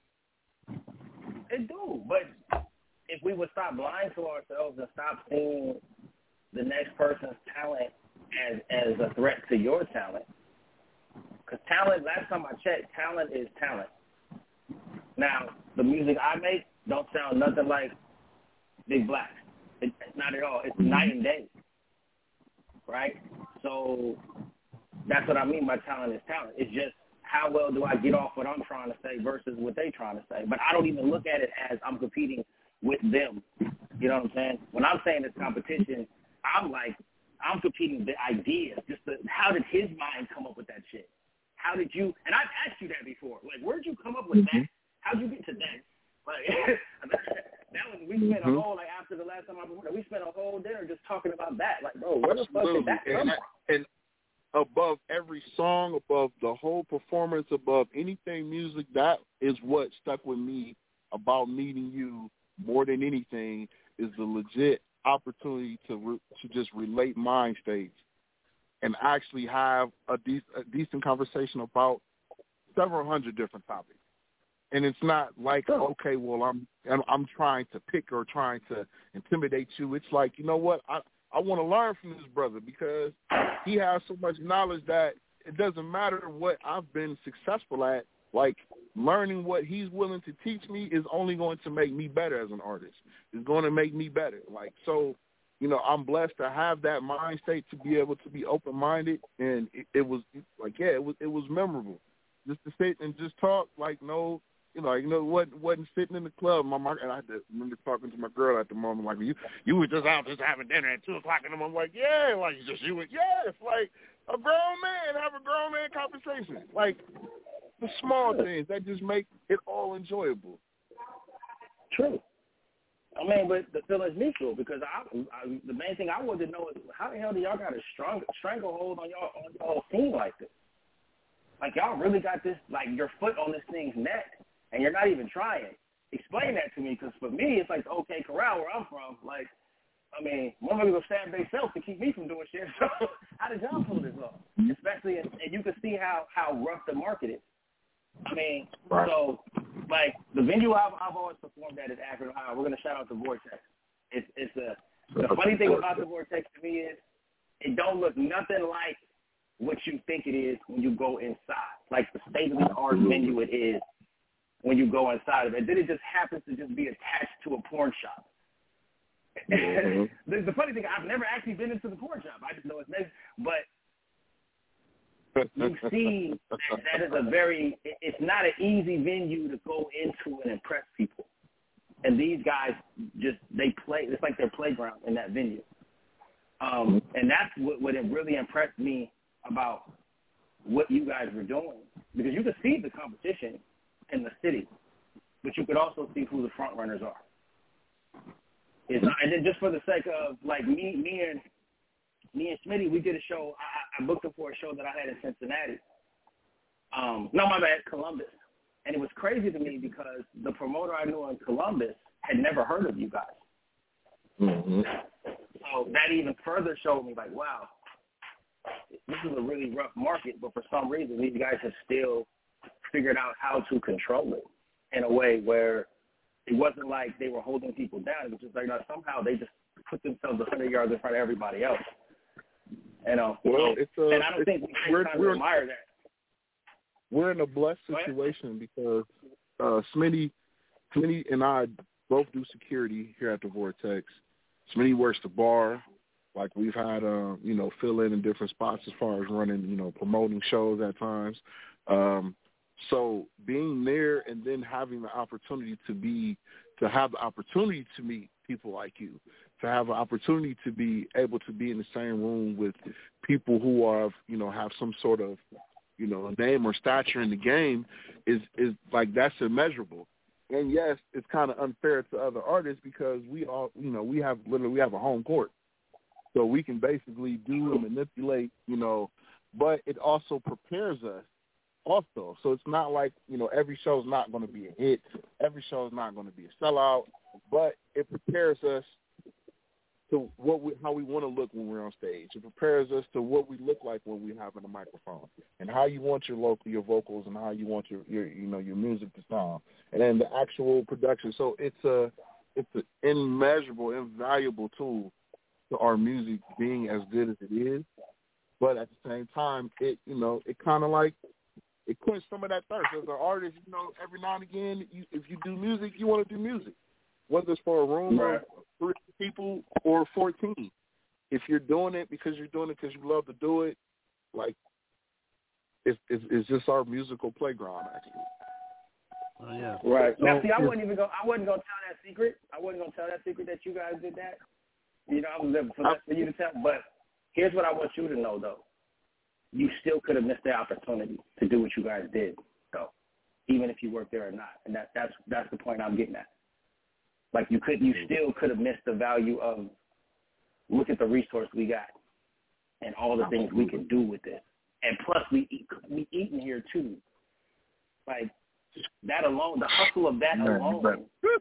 It do, but if we would stop lying to ourselves and stop seeing the next person's talent as as a threat to your talent, because talent, last time I checked, talent is talent. Now, the music I make don't sound nothing like Big Black. It, not at all. It's night and day, right? So that's what I mean by talent is talent. It's just how well do I get off what I'm trying to say versus what they trying to say. But I don't even look at it as I'm competing with them. You know what I'm saying? When I'm saying it's competition, I'm like, I'm competing with the ideas. Just the, how did his mind come up with that shit? How did you, and I've asked you that before. Like, where'd you come up with mm-hmm. that? How'd you get to that? Like, that was, we spent mm-hmm. a whole, like, after the last time I was, we spent a whole dinner just talking about that. Like, bro, where the fuck did that come from? And above every song, above the whole performance, above anything music, that is what stuck with me about meeting you more than anything is the legit opportunity to re- to just relate mind states and actually have a, de- a decent conversation about several hundred different topics. And it's not like, okay, well, I'm I'm trying to pick or trying to intimidate you. It's like, you know what, I, I want to learn from this brother because he has so much knowledge that it doesn't matter what I've been successful at. Like, learning what he's willing to teach me is only going to make me better as an artist. It's going to make me better. Like, so you know, I'm blessed to have that mind state to be able to be open-minded, and it, it was like, yeah, it was it was memorable. Just to sit and just talk, like, no, you know, like, you know, wasn't, wasn't sitting in the club. My, my, and I had to remember talking to my girl at the moment, like, you you were just out just having dinner at two o'clock in the morning. I'm like, yeah, like, just you were, yes, like, a grown man, have a grown man conversation. Like, the small things that just make it all enjoyable. True. I mean, but the feeling's mutual because I, I, the main thing I wanted to know is how the hell do y'all got a strong stranglehold on y'all on y'all scene like this? Like y'all really got this, like your foot on this thing's neck, and you're not even trying. Explain that to me, because for me it's like the OK Corral where I'm from. Like, I mean, motherfuckers will stand themselves to keep me from doing shit. So how did y'all pull this off? Especially, in, and you can see how how rough the market is. I mean, right. So, like, the venue I've, I've always performed at is Akron, Ohio. We're going to shout out to Vortex. It's, it's a, the funny thing about the Vortex to me is it don't look nothing like what you think it is when you go inside. Like the state-of-the-art venue it is when you go inside of it. Then it just happens to just be attached to a porn shop. Mm-hmm. the, the funny thing, I've never actually been into the porn shop. I just know it's nice, but you see that, that is a very, it's not an easy venue to go into and impress people. And these guys just, they play, it's like their playground in that venue. Um, and that's what, what it really impressed me about what you guys were doing. Because you could see the competition in the city, but you could also see who the front runners are. It's, and then just for the sake of, like, me, me and, Me and Smitty, we did a show. I, I booked him for a show that I had in Cincinnati. Um, no, my bad, Columbus. And it was crazy to me because the promoter I knew in Columbus had never heard of you guys. Mm-hmm. So that even further showed me, like, wow, this is a really rough market, but for some reason these guys have still figured out how to control it in a way where it wasn't like they were holding people down. It was just like, no, somehow they just put themselves one hundred yards in front of everybody else. You know, well, it's a, and I don't think we we're, kind we're, of admire that. We're in a blessed situation because uh, Smitty, Smitty and I both do security here at the Vortex. Smitty works the bar. Like we've had, uh, you know, fill in in different spots as far as running, you know, promoting shows at times. Um, so being there and then having the opportunity to be, to have the opportunity to meet people like you, to have an opportunity to be able to be in the same room with people who are, you know, have some sort of, you know, a name or stature in the game is, is like, that's immeasurable. And yes, it's kind of unfair to other artists because we all, you know, we have literally, we have a home court. So we can basically do and manipulate, you know, but it also prepares us also. So it's not like, you know, every show is not going to be a hit. Every show is not going to be a sellout, but it prepares us to what we, how we want to look when we're on stage. It prepares us to what we look like when we have a microphone and how you want your local, your vocals and how you want your, your, you know, your music to sound. And then the actual production. So it's a, it's an immeasurable, invaluable tool to our music being as good as it is. But at the same time, it, you know, it kind of like, it quenches some of that thirst. As an artist, you know, every now and again, you, if you do music, you want to do music. Whether it's for a room right. of three people or fourteen. If you're doing it because you're doing it because you love to do it, like, it's, it's, it's just our musical playground, actually. Oh, yeah. Right. So, now, see, I wouldn't even go, I wasn't going to tell that secret. I wasn't going to tell that secret that you guys did that. You know, I was there for that for you to tell. But here's what I want you to know, though. You still could have missed the opportunity to do what you guys did, though, even if you worked there or not. And that, that's that's the point I'm getting at. Like, you could, you still could have missed the value of, look at the resource we got and all the things we can do with it. And plus, we eat, we eating here, too. Like, that alone, the hustle of that alone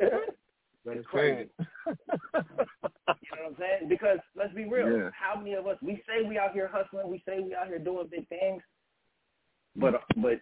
is crazy. You know what I'm saying? Because, let's be real, yeah. How many of us, we say we out here hustling, we say we out here doing big things, but but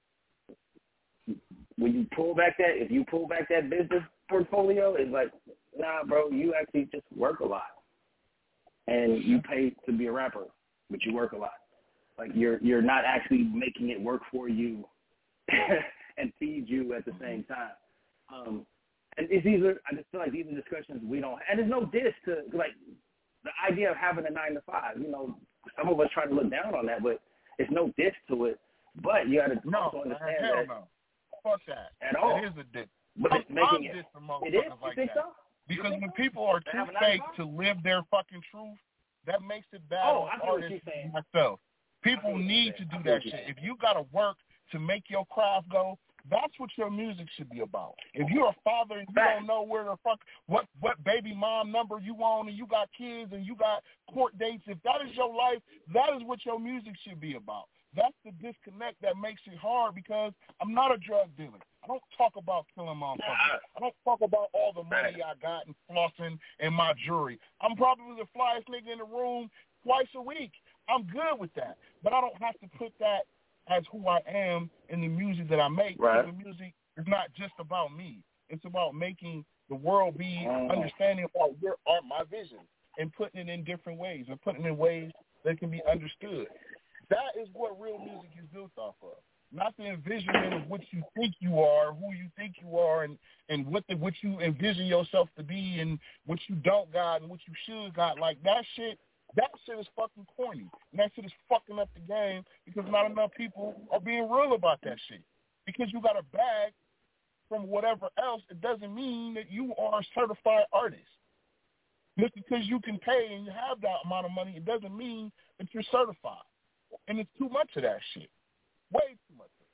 when you pull back that, if you pull back that business portfolio, it's like, nah, bro, you actually just work a lot. And you pay to be a rapper, but you work a lot. Like, you're you're not actually making it work for you and feed you at the same time. Um, and it's either, I just feel like these are discussions we don't, and there's no diss to, like, the idea of having a nine to five, you know, some of us try to look down on that, but it's no diss to it. But you got to no, also understand hell that. No. Fuck that. At all. It is a diss. But it's making it. It is? Like you think that. so? Because when so? people are too fake to live their fucking truth, that makes it bad oh, on I see artists what you're saying. myself. People need to do that shit. If you got to work to make your craft go, that's what your music should be about. If you're a father and you Fact. don't know where the fuck, what, what baby mom number you on and you got kids and you got court dates, if that is your life, that is what your music should be about. That's the disconnect that makes it hard because I'm not a drug dealer. I don't talk about killing motherfuckers. I don't talk about all the money I got and flossing and my jewelry. I'm probably the flyest nigga in the room twice a week. I'm good with that. But I don't have to put that as who I am in the music that I make. Right. The music is not just about me. It's about making the world be understanding about where are my visions and putting it in different ways and putting it in ways that can be understood. That is what real music is built off of. Not the envisionment of what you think you are, who you think you are, and, and what the, what you envision yourself to be and what you don't got and what you should got. Like, that shit, that shit is fucking corny. And that shit is fucking up the game because not enough people are being real about that shit. Because you got a bag from whatever else, it doesn't mean that you are a certified artist. Just because you can pay and you have that amount of money, it doesn't mean that you're certified. And it's too much of that shit. Way too much of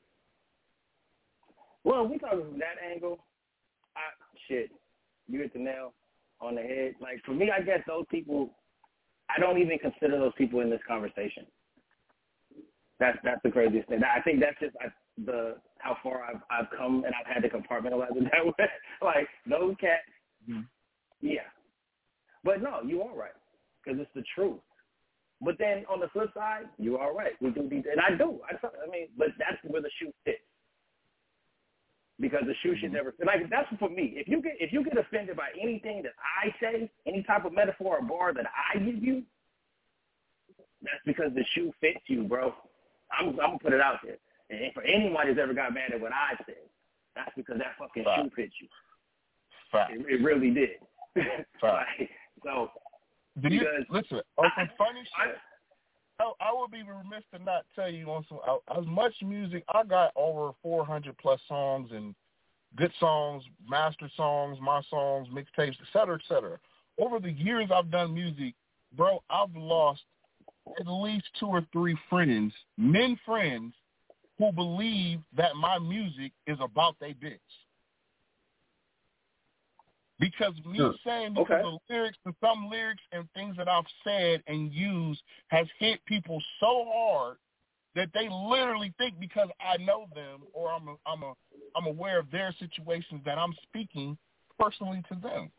it. Well, we talking from that angle, I, shit, you hit the nail on the head. Like, for me, I guess those people, I don't even consider those people in this conversation. That's that's the craziest thing. I think that's just I, the how far I've I've come, and I've had to compartmentalize it that way. Like, those cats, mm-hmm. yeah. But no, you are right, because it's the truth. But then on the flip side, you are right. We do need, and I do. I, I mean, but that's where the shoe fits, because the shoe should never. Like, that's for me. If you get if you get offended by anything that I say, any type of metaphor or bar that I give you, that's because the shoe fits you, bro. I'm, I'm gonna put it out there. And for anyone who's ever got mad at what I said, that's because that fucking Fact. shoe fits you. Fact. It, it really did. Like, so. Do you, listen, on some funny shit, I, I would be remiss to not tell you on some, as much music, I got over four hundred plus songs and good songs, master songs, my songs, mixtapes, et cetera, et cetera. Over the years I've done music, bro, I've lost at least two or three friends, men friends, who believe that my music is about they bitch. Because me sure. saying because okay. the lyrics and some lyrics and things that I've said and used has hit people so hard that they literally think because I know them or I'm a, I'm a, I'm aware of their situations that I'm speaking personally to them.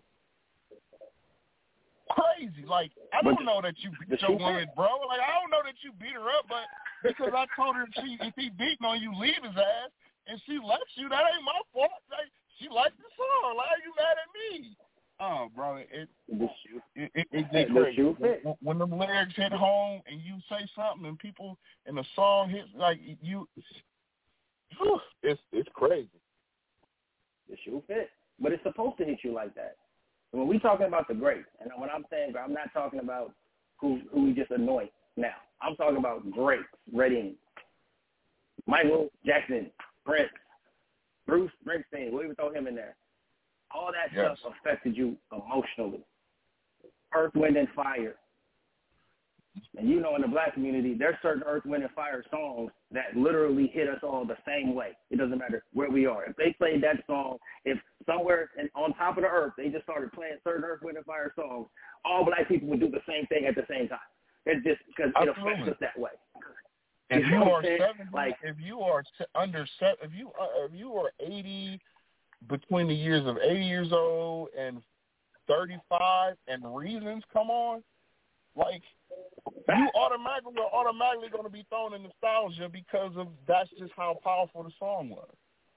Crazy. Like, I don't know that you beat your woman, bro. Like, I don't know that you beat her up, but because I told her if, she, if he beating on you, leave his ass, and she left you, that ain't my fault. Like, she liked the song. Like, are you mad at me? Oh, bro, it it it, it, it get crazy. When, when the lyrics hit home and you say something and people and the song hits, like, you, it's it's crazy. The shoe fit, but it's supposed to hit you like that. And when we talking about the greats, and when I'm saying, I'm not talking about who who we just anoint now. I'm talking about greats, Redding, Michael Jackson, Prince, Bruce Springsteen, we'll even throw him in there. All that yes. stuff affected you emotionally. Earth, Wind, and Fire. And you know, in the black community, there's certain Earth, Wind, and Fire songs that literally hit us all the same way. It doesn't matter where we are. If they played that song, if somewhere in, on top of the earth, they just started playing certain Earth, Wind, and Fire songs, all black people would do the same thing at the same time. It's just because it affects us that way. If you, you are seventy, like, if you are under if you uh, if you are eighty, between the years of eighty years old and thirty-five, and Reasons come on, like, you automatically are automatically going to be thrown in nostalgia because of that's just how powerful the song was.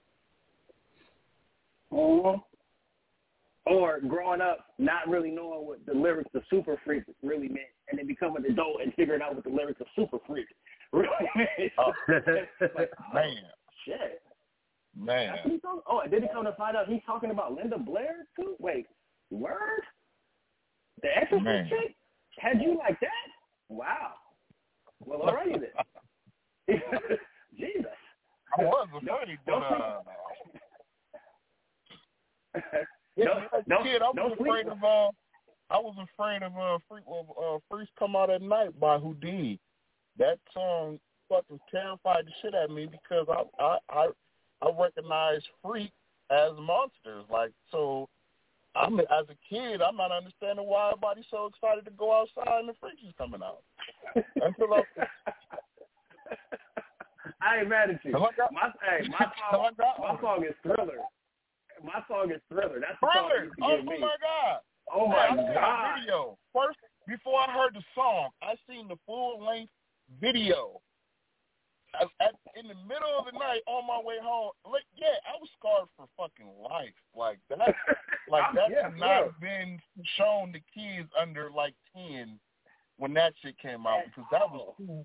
Uh-huh. Or growing up not really knowing what the lyrics of Super Freak really meant, and then becoming an adult and figuring out what the lyrics of Super Freak really meant. Oh, like, oh, man. Shit. Man. Oh, did he come to find out he's talking about Linda Blair, too? Wait, word? The Exorcist chick? Had you like that? Wow. Well, alrighty then. Jesus. I was afraid, but uh, yeah, no, as a no, kid, I no was afraid sleep. of uh, I was afraid of uh, Freak, uh, Freaks Come Out at Night by Houdini. That song fucking terrified the shit out of me because I I I, I recognize Freak as monsters. Like, so I'm as a kid, I'm not understanding why everybody's so excited to go outside and the Freaks is coming out. Until I, I ain't mad at you. got, My hey, my song, my song is Thriller. My song is Thriller. That's the Thriller. song you used to Oh, give me. my God. Oh my I seen God. the video. First, before I heard the song, I seen the full length video. At, at, in the middle of the night on my way home, like, yeah, I was scarred for fucking life. Like that, like that yeah, should not yeah. have been shown to kids under like ten when that shit came out because that was too.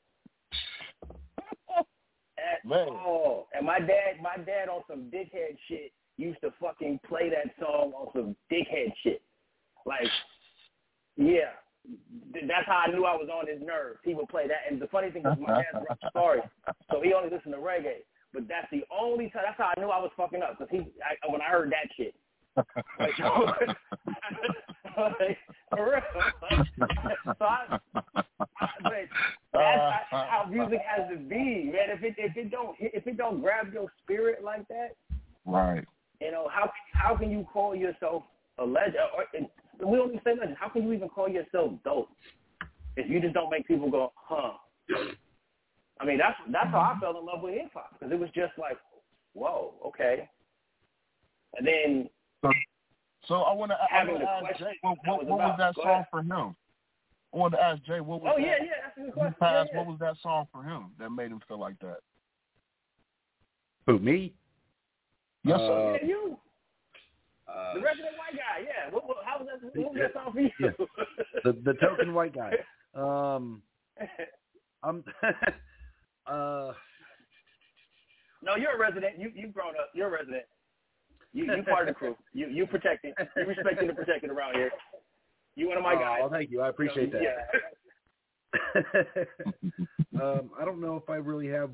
Man. Oh, and my dad, my dad on some dickhead shit used to fucking play that song on some dickhead shit. Like, yeah. That's how I knew I was on his nerves. He would play that. And the funny thing is my dad's sorry, so he only listened to reggae. But that's the only time, that's how I knew I was fucking up, because he, I, when I heard that shit. Like, so, like, for real. Like, so I, I, but that's how music has to be, man. If it, if it don't, if it don't grab your spirit like that, right. You know, how, how can you call yourself a legend? Or, we don't even say legend. How can you even call yourself dope if you just don't make people go, huh? I mean, that's that's how I fell in love with hip hop, because it was just like, whoa, okay. And then so, so I want to ask Jay, what, what, what was that song for him? I want to ask Jay, what was oh, that? yeah, yeah, that's a good question. Past, yeah, yeah. What was that song for him that made him feel like that? Who, me? Yes, uh, sir. Yeah, you. Uh, the resident white guy, yeah. What, what, how was that, what was that song for you? Yeah. The the token white guy. Um, I'm. uh, no, you're a resident. You you've grown up. You're a resident. You you part of the crew. You you protected. You respected and protected around here. You one of my oh, guys. Oh, thank you. I appreciate so, that. Yeah. um, I don't know if I really have.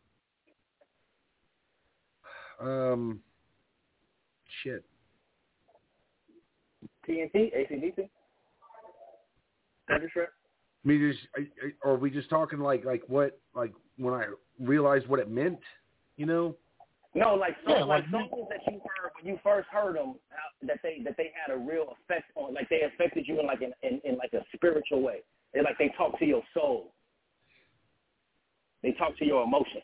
Um, shit. T N T, A C D C. Thunder Shred. Me just, I, I, or are we just talking like like what like when I realized what it meant, you know? No, like songs, yeah, like like songs that you heard when you first heard them, that they that they had a real effect on, like they affected you in like in, in, in like a spiritual way. They like they talk to your soul. They talk to your emotion.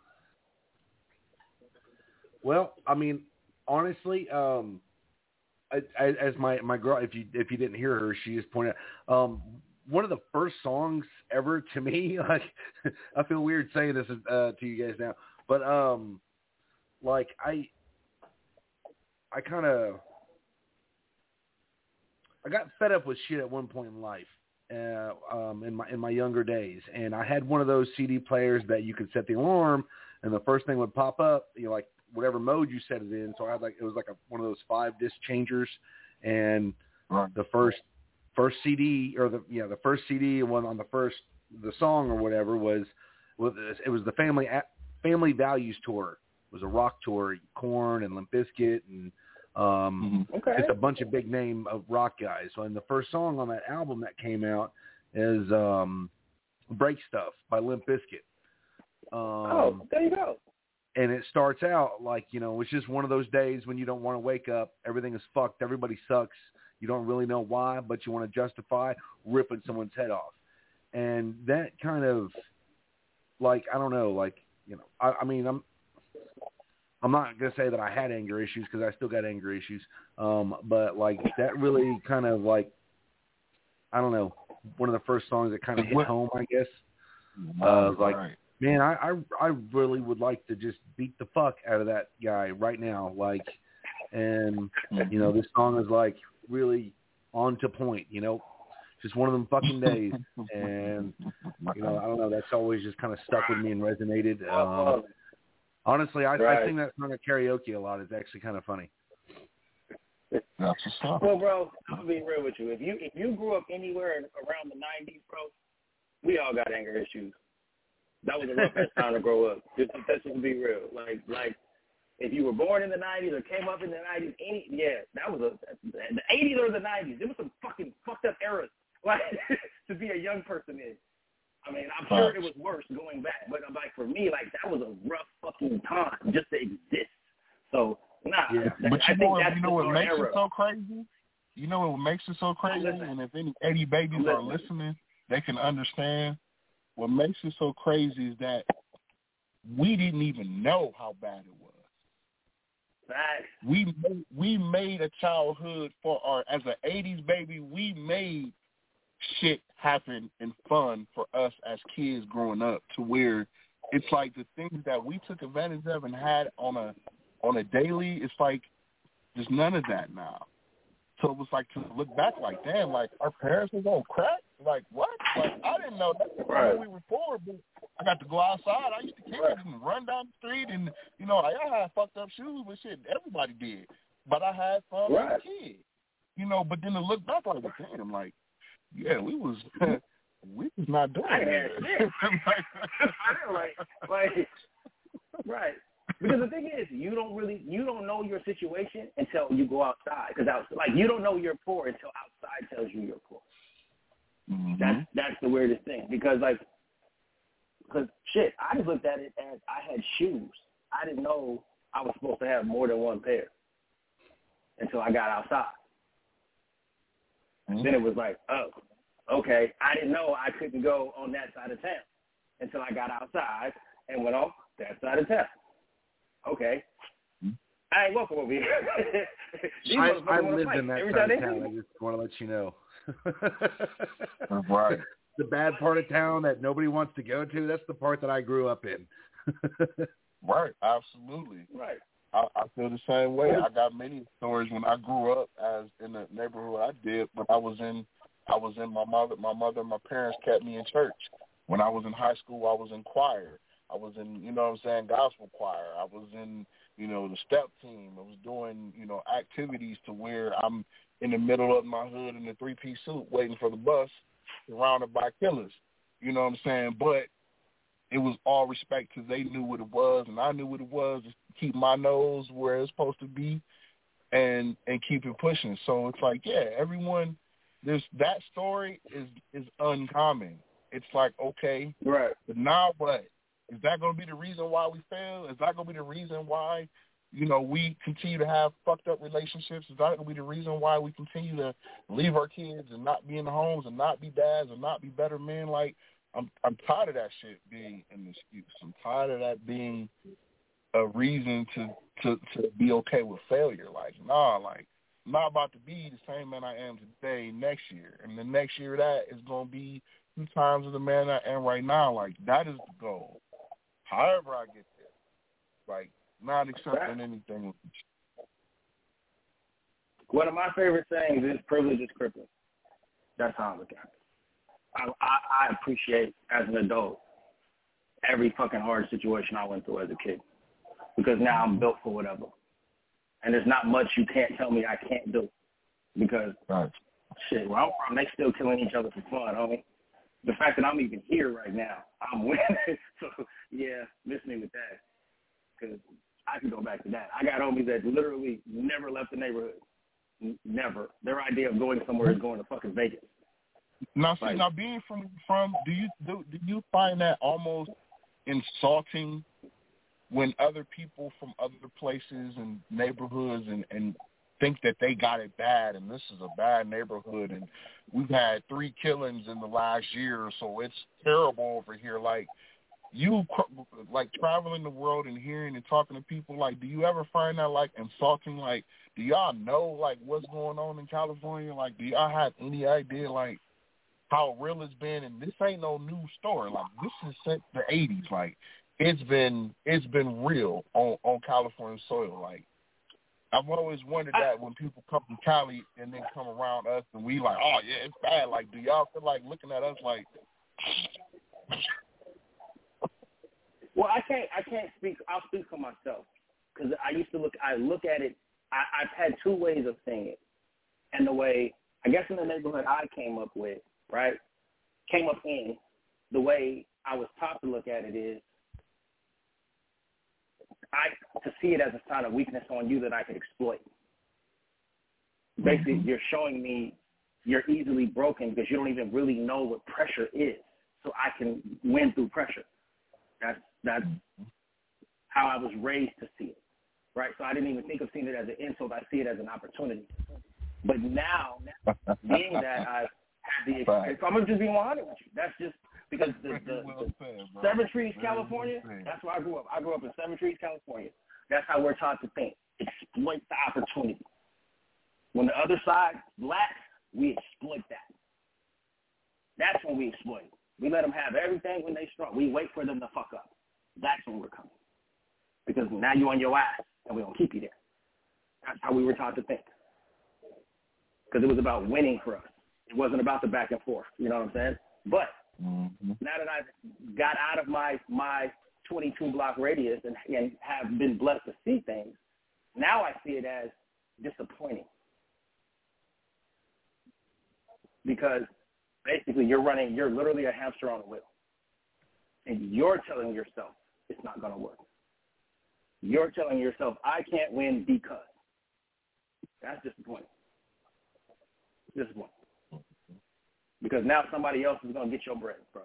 Well, I mean, honestly, um, I, I, as my my girl, if you if you didn't hear her, she just pointed out um, one of the first songs ever to me. Like, I feel weird saying this uh, to you guys now, but um, like I, I kind of, I got fed up with shit at one point in life, uh, um, in my in my younger days, and I had one of those C D players that you could set the alarm, and the first thing would pop up, you know, like whatever mode you set it in. So I had like, it was like a, one of those five disc changers, and right. the first, first C D or the, yeah, the first C D one on the first, the song or whatever was, was it was the family, family values tour. It was a rock tour, Korn and Limp Bizkit and, um, okay. just a bunch of big name of rock guys. So, and the first song on that album that came out is, um, Break Stuff by Limp Bizkit. Um, oh, there you go. And it starts out like, you know, it's just one of those days when you don't want to wake up. Everything is fucked. Everybody sucks. You don't really know why, but you want to justify ripping someone's head off. And that kind of, like, I don't know, like, you know, I, I mean, I'm, I'm not going to say that I had anger issues because I still got anger issues. Um, but like that really kind of like, I don't know, one of the first songs that kind of hit home, I guess. Uh, like, right. Man, I, I I really would like to just beat the fuck out of that guy right now. Like, and, you know, this song is, like, really on to point, you know. Just one of them fucking days. And, you know, I don't know. That's always just kind of stuck with me and resonated. Um, honestly, I, right. I sing that song at karaoke a lot. It's actually kind of funny. That's what's up. Well, bro, I'm gonna be real with you. If you if you grew up anywhere around the nineties, bro, we all got anger issues. That was a rough ass time to grow up. Just let's just be real. Like like if you were born in the nineties or came up in the nineties, any yeah, that was a the eighties or the nineties. It was some fucking fucked up eras, like to be a young person in. I mean, I'm sure it was worse going back, but like for me, like that was a rough fucking time just to exist. So nah, yeah. that, but I you think know, that's you know what makes era. it so crazy? You know what makes it so crazy? And if any eighty babies are listening, they can understand. What makes it so crazy is that we didn't even know how bad it was. Facts. We we made a childhood for our as an eighties baby. We made shit happen and fun for us as kids growing up, to where it's like the things that we took advantage of and had on a on a daily. It's like there's none of that now. So it was like to look back, like damn, like our parents was on crack. Like what? Like I didn't know that right. when we were poor. But I got to go outside. I used to kick it and run down the street, and you know I had fucked up shoes, but shit, everybody did. But I had fun right. as a kid, you know. But then to look back, like damn, like yeah, we was we was not doing I that. had shit. like, like, right. Because the thing is, you don't really, you don't know your situation until you go outside. Because out, like, you don't know you're poor until outside tells you you're poor. Mm-hmm. That's that's the weirdest thing. Because like, because shit, I just looked at it as I had shoes. I didn't know I was supposed to have more than one pair until I got outside. Mm-hmm. Then it was like, oh, okay. I didn't know I couldn't go on that side of town until I got outside and went off that side of town. Okay. I ain't welcome over here. I, I lived in that Every side of town. I just want to let you know. Right. The bad part of town that nobody wants to go to, that's the part that I grew up in. Right. Absolutely. Right. I, I feel the same way. I got many stories when I grew up as in the neighborhood I did, but I was in I was in my mother my mother and my parents kept me in church. When I was in high school, I was in choir. I was in, you know what I'm saying, gospel choir. I was in, you know, the step team. I was doing, you know, activities to where I'm in the middle of my hood in a three-piece suit waiting for the bus, surrounded by killers. You know what I'm saying? But it was all respect because they knew what it was and I knew what it was, just keep my nose where it's supposed to be and and keep it pushing. So it's like, yeah, everyone, there's that story is, is uncommon. It's like, okay, right. But now what? Is that going to be the reason why we fail? Is that going to be the reason why, you know, we continue to have fucked up relationships? Is that going to be the reason why we continue to leave our kids and not be in the homes and not be dads and not be better men? Like, I'm I'm tired of that shit being an excuse. I'm tired of that being a reason to, to, to be okay with failure. Like, nah, like, I'm not about to be the same man I am today next year. And the next year that is going to be two times of the man I am right now. Like, that is the goal. However I get there, like not accepting anything. One of my favorite sayings is privilege is crippling. That's how I look at it. I, I, I appreciate, as an adult, every fucking hard situation I went through as a kid because now I'm built for whatever. And there's not much you can't tell me I can't do because, right. shit, where I'm from, they still killing each other for fun, homie. The fact that I'm even here right now, I'm winning. So, yeah, miss me with that. Because I can go back to that. I got homies that literally never left the neighborhood. N- never. Their idea of going somewhere is going to fucking Vegas. Now, see, like, now being from, from do you do, do you find that almost insulting when other people from other places and neighborhoods and, and think that they got it bad and this is a bad neighborhood and we've had three killings in the last year, so it's terrible over here. Like, you, like, traveling the world and hearing and talking to people, like, do you ever find that, like, insulting? Like, do y'all know, like, what's going on in California? Like, do y'all have any idea, like, how real it's been? And this ain't no new story. Like, this is since the eighties. Like, it's been it's been real on, on California soil. Like, I've always wondered that when people come from Cali and then come around us and we like, oh, yeah, it's bad. Like, do y'all feel like looking at us like... Well, I can't I can't speak. I'll speak for myself because I used to look, I look at it I, I've had two ways of seeing it. And the way, I guess in the neighborhood I came up with, right, came up in, the way I was taught to look at it is, I to see it as a sign of weakness on you that I could exploit. Basically, mm-hmm. you're showing me you're easily broken because you don't even really know what pressure is. So I can win through pressure. That's that's how I was raised to see it, right? So I didn't even think of seeing it as an insult. I see it as an opportunity. But now, being that I've had the experience, I'm going to just be one hundred with you. That's just because the, the, the Seven Trees, California, that's where I grew up. I grew up in Seven Trees, California. That's how we're taught to think. Exploit the opportunity. When the other side lacks, we exploit that. That's when we exploit. We let them have everything when they strong. We wait for them to fuck up. That's when we're coming. Because now you're on your ass, and we're going to keep you there. That's how we were taught to think. Because it was about winning for us. It wasn't about the back and forth. You know what I'm saying? But mm-hmm. now that I've got out of my, my twenty-two block radius and, and have been blessed to see things, now I see it as disappointing. Because basically you're running, you're literally a hamster on a wheel. And you're telling yourself it's not going to work. You're telling yourself, I can't win because. That's disappointing. Disappointing. Because now somebody else is going to get your bread, bro.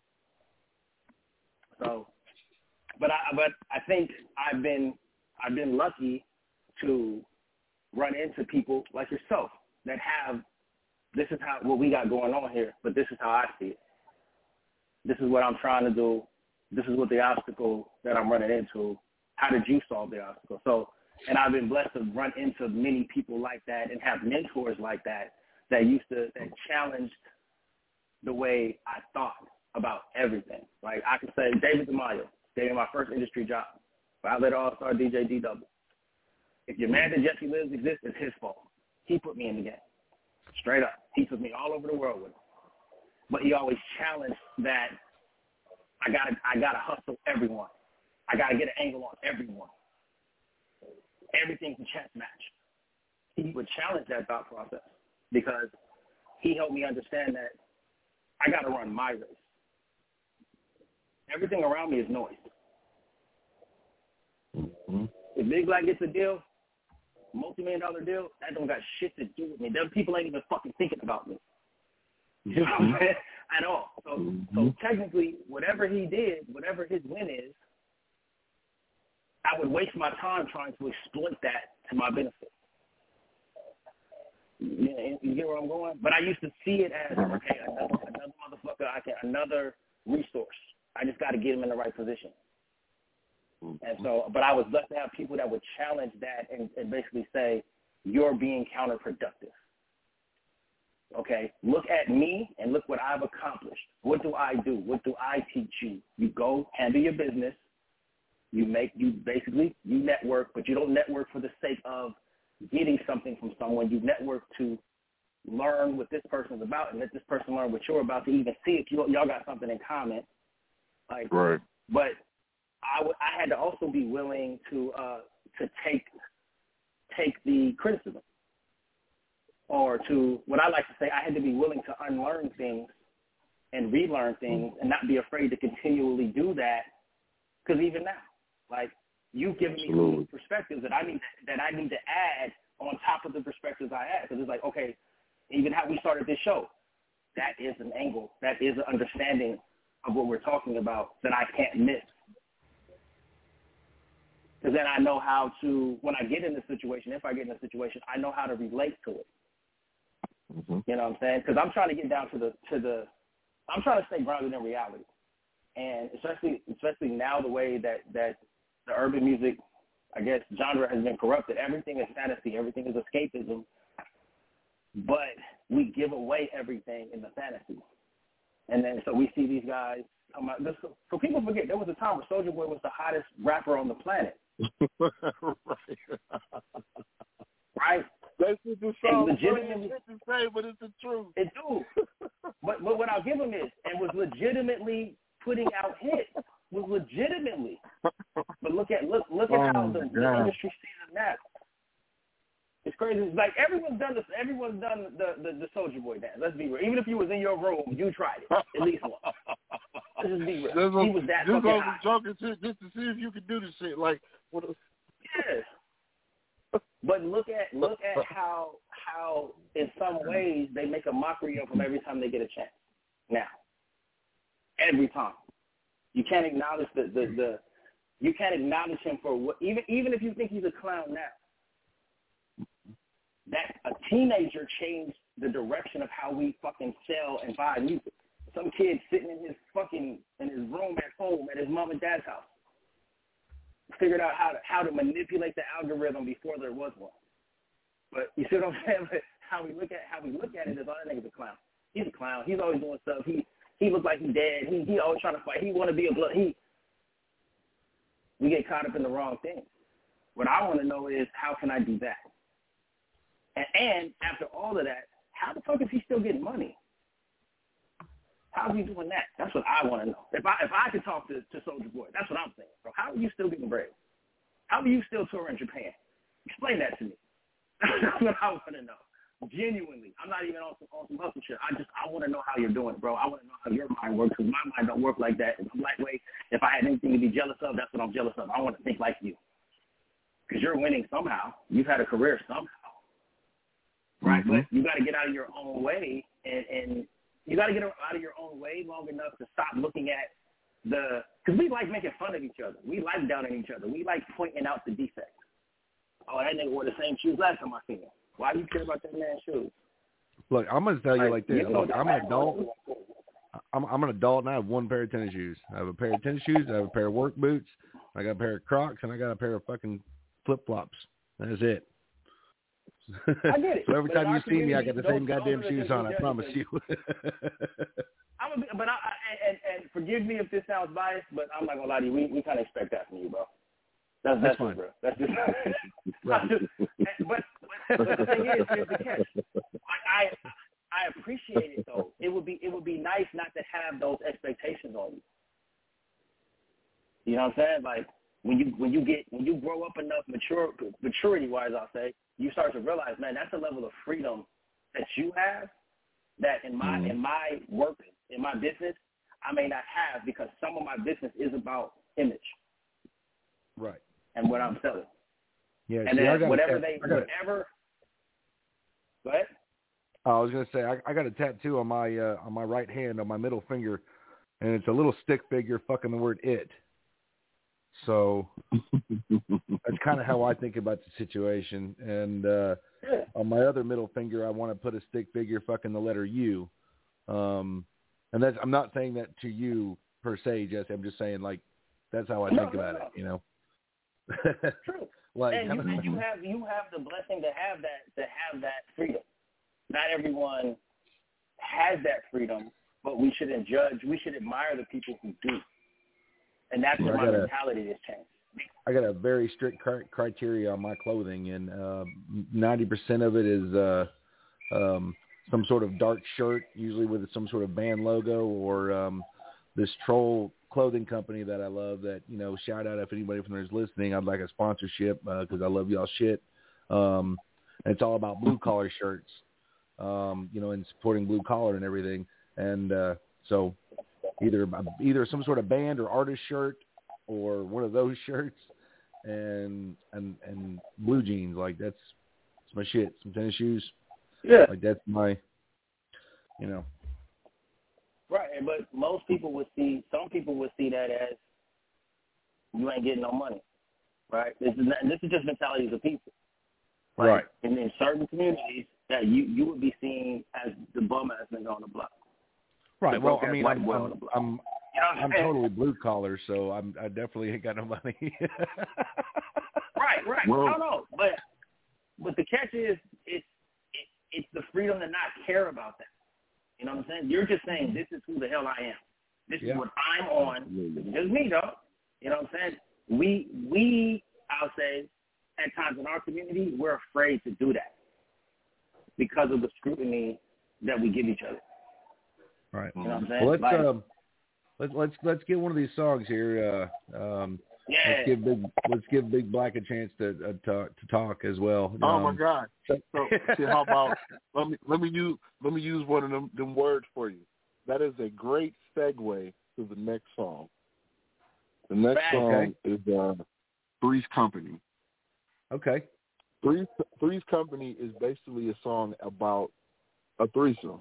So, but I, but I think I've been, I've been lucky to run into people like yourself that have, this is how, what we got going on here, but this is how I see it. This is what I'm trying to do. This is what the obstacle that I'm running into. How did you solve the obstacle? So, and I've been blessed to run into many people like that and have mentors like that that used to, that challenged the way I thought about everything. Like I could say David DeMaio gave me my first industry job. Violet All-Star D J D-Double. If your man that Jesse Lives exists, it's his fault. He put me in the game. Straight up. He took me all over the world with him. But he always challenged that I gotta I gotta hustle everyone. I gotta get an angle on everyone. Everything's a chess match. He would challenge that thought process because he helped me understand that I gotta run my race. Everything around me is noise. Mm-hmm. If Big Black gets a deal, multi-million dollar deal, that don't got shit to do with me. Them people ain't even fucking thinking about me. You know what I'm saying? At all. So, mm-hmm. so technically, whatever he did, whatever his win is, I would waste my time trying to exploit that to my benefit. You, you get where I'm going? But I used to see it as, okay, another, another motherfucker, I can, another resource. I just got to get him in the right position. And so, but I was blessed to have people that would challenge that and, and basically say, you're being counterproductive. Okay, look at me and look what I've accomplished. What do I do? What do I teach you? You go handle your business. You make, you basically, you network, but you don't network for the sake of getting something from someone. You network to learn what this person's about and let this person learn what you're about to even see if you, y'all got something in common. Like, right. But I, w- I had to also be willing to uh, to take take the criticism, or to what I like to say, I had to be willing to unlearn things and relearn things, and not be afraid to continually do that. Because even now, like you've given me some perspectives that I need to, that I need to add on top of the perspectives I had. Because it's like, okay, even how we started this show, that is an angle, that is an understanding of what we're talking about that I can't miss. Because then I know how to, when I get in the situation, if I get in a situation, I know how to relate to it. Mm-hmm. You know what I'm saying? Because I'm trying to get down to the, to the, I'm trying to stay grounded in reality. And especially, especially now the way that, that the urban music, I guess, genre has been corrupted. Everything is fantasy. Everything is escapism. But we give away everything in the fantasy. And then so we see these guys come out. So people forget, there was a time where Soulja Boy was the hottest rapper on the planet. Right. Right? That's what the song legitimately say, but it's the truth. It do. But but what I'll give him is, and was legitimately putting out hits. Was legitimately. But look at look look at oh how the, the industry sees it now. It's crazy. It's like everyone's done this. Everyone's done the the, the Soulja Boy dance. Let's be real. Even if you was in your room, you tried it at least once. Let's just be real. This was, he was that this fucking was high. joking shit just to see if you could do the shit. Like, what? A... Yeah. But look at look at how how in some ways they make a mockery of him every time they get a chance. Now, every time, you can't acknowledge the the, the you can't acknowledge him for what even even if you think he's a clown now. That a teenager changed the direction of how we fucking sell and buy music. Some kid sitting in his fucking in his room at home at his mom and dad's house figured out how to how to manipulate the algorithm before there was one. But you see what I'm saying? But how we look at how we look at it is, oh, that nigga's a clown. He's a clown. He's always doing stuff. He he looks like he's dead. He he always trying to fight. He want to be a blood. He we get caught up in the wrong thing. What I want to know is, how can I do that? And, and after all of that, how the fuck is he still getting money? How is he doing that? That's what I want to know. If I if I could talk to, to Soulja Boy, that's what I'm saying. Bro, how are you still getting bread? How are you still touring Japan? Explain that to me. That's what I want to know. Genuinely. I'm not even on some, on some hustle shit. I just, I want to know how you're doing, bro. I want to know how your mind works, because my mind don't work like that. If I'm lightweight, if I had anything to be jealous of, that's what I'm jealous of. I want to think like you. Because you're winning somehow. You've had a career somehow. Right, mm-hmm. But you got to get out of your own way, and, and you got to get out of your own way long enough to stop looking at the – because we like making fun of each other. We like downing each other. We like pointing out the defects. Oh, that nigga wore the same shoes last time I seen him. Why do you care about that man's shoes? Look, I'm going to tell you like, like this. You know, Look, I'm an adult. I'm, I'm an adult, and I have one pair of tennis shoes. I have a pair of tennis shoes. I have a pair of work boots. I got a pair of Crocs, and I got a pair of fucking flip-flops. That's it. I get it. So every but time you see me, I got the those, same goddamn shoes on. I promise you. I'm a, but I, I and, and forgive me if this sounds biased, but I'm not gonna lie to you. We we kind of expect that from you, bro. That's that's, that's fine, bro. That's just. Right. just but, but but the thing is, here's the catch. Like I I appreciate it though. It would be it would be nice not to have those expectations on you. You know what I'm saying? Like when you when you get when you grow up enough, mature maturity wise, I'll say, you start to realize, man, that's a level of freedom that you have that in my mm-hmm. in my work, in my business, I may not have, because some of my business is about image. Right. And what I'm selling. Yeah. And see, then I whatever a, they I got whatever Go ahead. I was gonna say I, I got a tattoo on my uh, on my right hand on my middle finger, and it's a little stick figure fucking the word it. So that's kind of how I think about the situation. And uh, yeah. on my other middle finger, I want to put a stick figure fucking the letter U. Um, and that's, I'm not saying that to you per se, Jesse. I'm just saying, like, that's how I no, think no, about no. it, you know? True. Like, and you, and you have you have the blessing to have that to have that freedom. Not everyone has that freedom, but we shouldn't judge. We should admire the people who do. And that's where my mentality has changed. I got a very strict criteria on my clothing, and uh, ninety percent of it is uh, um, some sort of dark shirt, usually with some sort of band logo, or um, this troll clothing company that I love that, you know, shout out if anybody from there is listening. I'd like a sponsorship because uh, I love y'all shit. Um, and it's all about blue collar shirts, um, you know, and supporting blue collar and everything. And uh, so either either some sort of band or artist shirt or one of those shirts, and and and blue jeans. Like that's, that's my shit. Some tennis shoes. Yeah. Like that's my, you know. Right, but most people would see, some people would see that as you ain't getting no money, right? This is not, this is just mentalities of people, right? Right. And in certain communities, that you, you would be seen as the bum ass nigga on the block. Right. Well, I mean, I'm I'm, I'm, you know I'm totally blue collar, so I'm I definitely ain't got no money. right, right. Well, no, no, but but the catch is it's it, it's the freedom to not care about that. You know what I'm saying? You're just saying, this is who the hell I am. This yeah. is what I'm on. This is just me, though. You know what I'm saying? We, we, I'll say, at times in our community, we're afraid to do that because of the scrutiny that we give each other. Right. You know what I'm saying? Well, let's, like, um, let's, let's, let's get one of these songs here. Uh, um, Yeah. Let's give Big Let's give Big Black a chance to uh, talk to talk as well. Oh um, my God! So, see, how about let me let me use let me use one of them, them words for you. That is a great segue to the next song. The next Right. song Okay. is uh, Three's Company. Okay. Three's, Three's Company is basically a song about a threesome,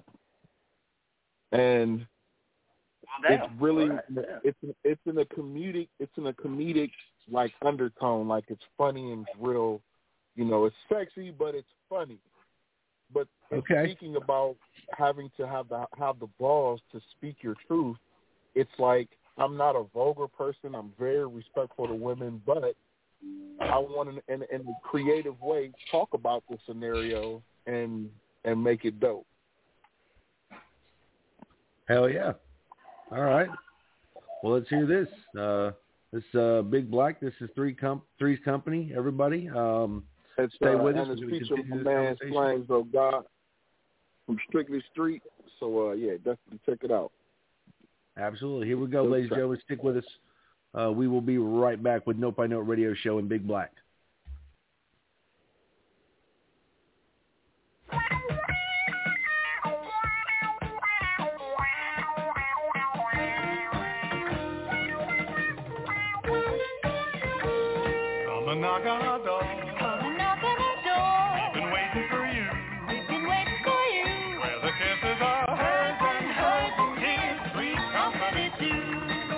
and Well, it's really right. yeah. it's it's in a comedic it's in a comedic like undertone, like it's funny and it's real, you know, it's sexy but it's funny. But it's Okay. speaking about having to have the have the balls to speak your truth. It's like, I'm not a vulgar person. I'm very respectful to women, but I want to, in, in a creative way, talk about the scenario and and make it dope. Hell yeah! All right. Well, let's hear this. Uh, this uh, Big Black. This is Three Com- Three's Company. Everybody, um, It's, stay uh, with us. and it's as we featuring continue my this man conversation. Flames of God from Strictly Street. So uh, yeah, definitely check it out. Absolutely. Here we go, Good ladies and stuff. gentlemen. Stick with us. Uh, we will be right back with Note by Note Radio Show and Big Black. Come and knock on our door. Come and knock on our door. We've been waiting for you. We've been waiting for you. Where the kisses are hers and hers, and here's Three's Company too.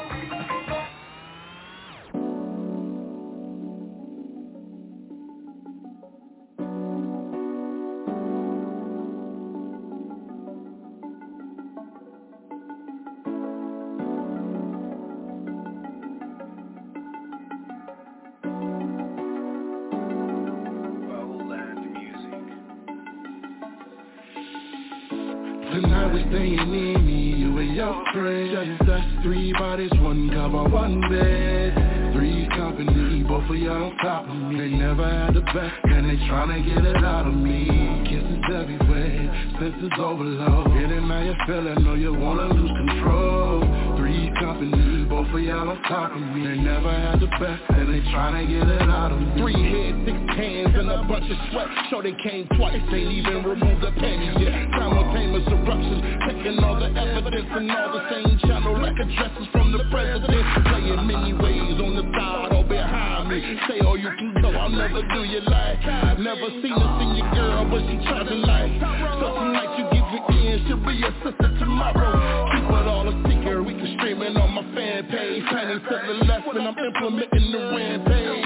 Tonight we're staying in me, you and your friend. Just us, three bodies, one cover, one bed. Three's Company, both of y'all on top of me. They never had the best, and they tryna get it out of me. Kisses everywhere, senses overload. Getting how you feeling, know you wanna lose control. Three's Company, both of y'all on top of me. They never had the best, and they tryna get it out of me. Three heads, six hands, and a bunch of sweat. Sure they came twice, ain't even removed the panties yet. Simultaneous eruptions, taking all the evidence and all the same channel like addresses from the president. Playing many ways on the side or behind me. Say all you can go, I'll never do you like. Never seen a senior girl, but she charging like. So tonight you give it in, she'll be your sister tomorrow. Keep it all a secret, we can stream it on my fan page. Tiny to the left when I'm implementing the rampage.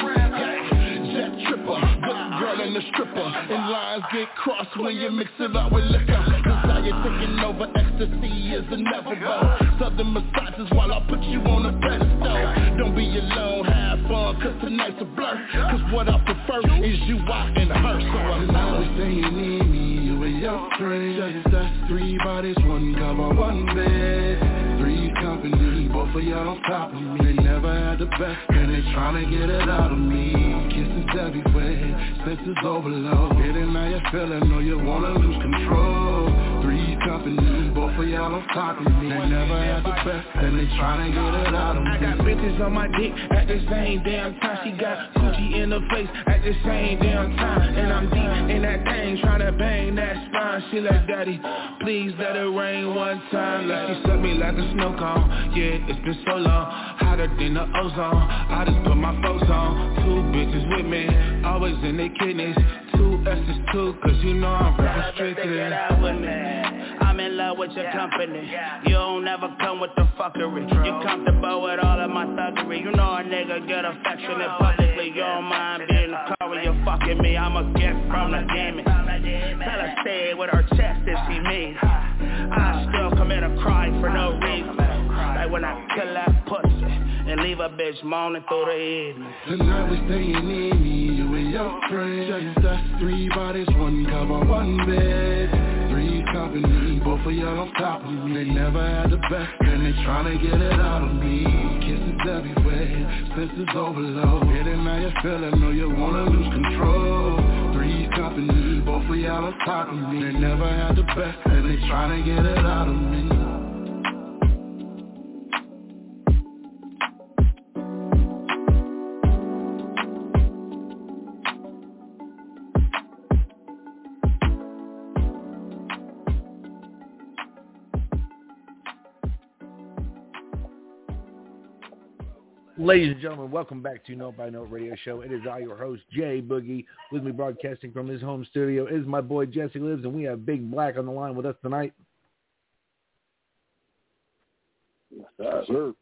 Jet tripper, good girl and a stripper. And lines get crossed when you mix it up with liquor. Desire taking over, ecstasy is inevitable. Southern massages while I put you on a pedestal. Don't be alone, have fun, cause tonight's a blur. Cause what I prefer is you out and her. So I'm Tonight we're staying in me, you and your friend. Just us, three bodies, one cover, one bed. Three's Company, both of y'all on top of me. They never had the best, and they tryna get it out of me. Kisses everywhere, senses overload. Getting how you feeling, know you wanna lose control. Three's Company, both of y'all on top of me. They never had the best, and they tryna get it out of me. I got bitches on my dick at the same damn time. She got coochie in her face at the same damn time. And I'm deep in that thing, tryna bang that spine. She like, daddy, please let it rain one time. Like she suck me like a snow cone. Yeah, it's been so long, hotter than the ozone. I just put my folks on. Two bitches with me, always in their kidneys. Two S's too, cause you know I'm restricted. I'm in love with your company. You don't ever come with the fuckery. You comfortable with all of my thuggery. You know a nigga get affectionate publicly. You don't mind being the car when you're fucking me. I'm a gift from the gaming. Tell her stay with her chest if she mean. I still commit a crime for no reason. Like when I kill that pussy and leave a bitch moaning through the evening. Tonight we're staying in me, you and your friend. Just us, three bodies, one cover, one bed. Three's Company, both of y'all on top of me. They never had the best, and they tryna get it out of me. Kisses everywhere, senses overload. Getting how you feeling, know you wanna lose control. Three's Company, both of y'all on top of me. They never had the best, and they tryna get it out of me. Ladies and gentlemen, welcome back to Note by Note Radio Show. It is I, your host, Jay Boogie. With me broadcasting from his home studio is my boy Jesse Lives, and we have Big Black on the line with us tonight. What's up? Sure.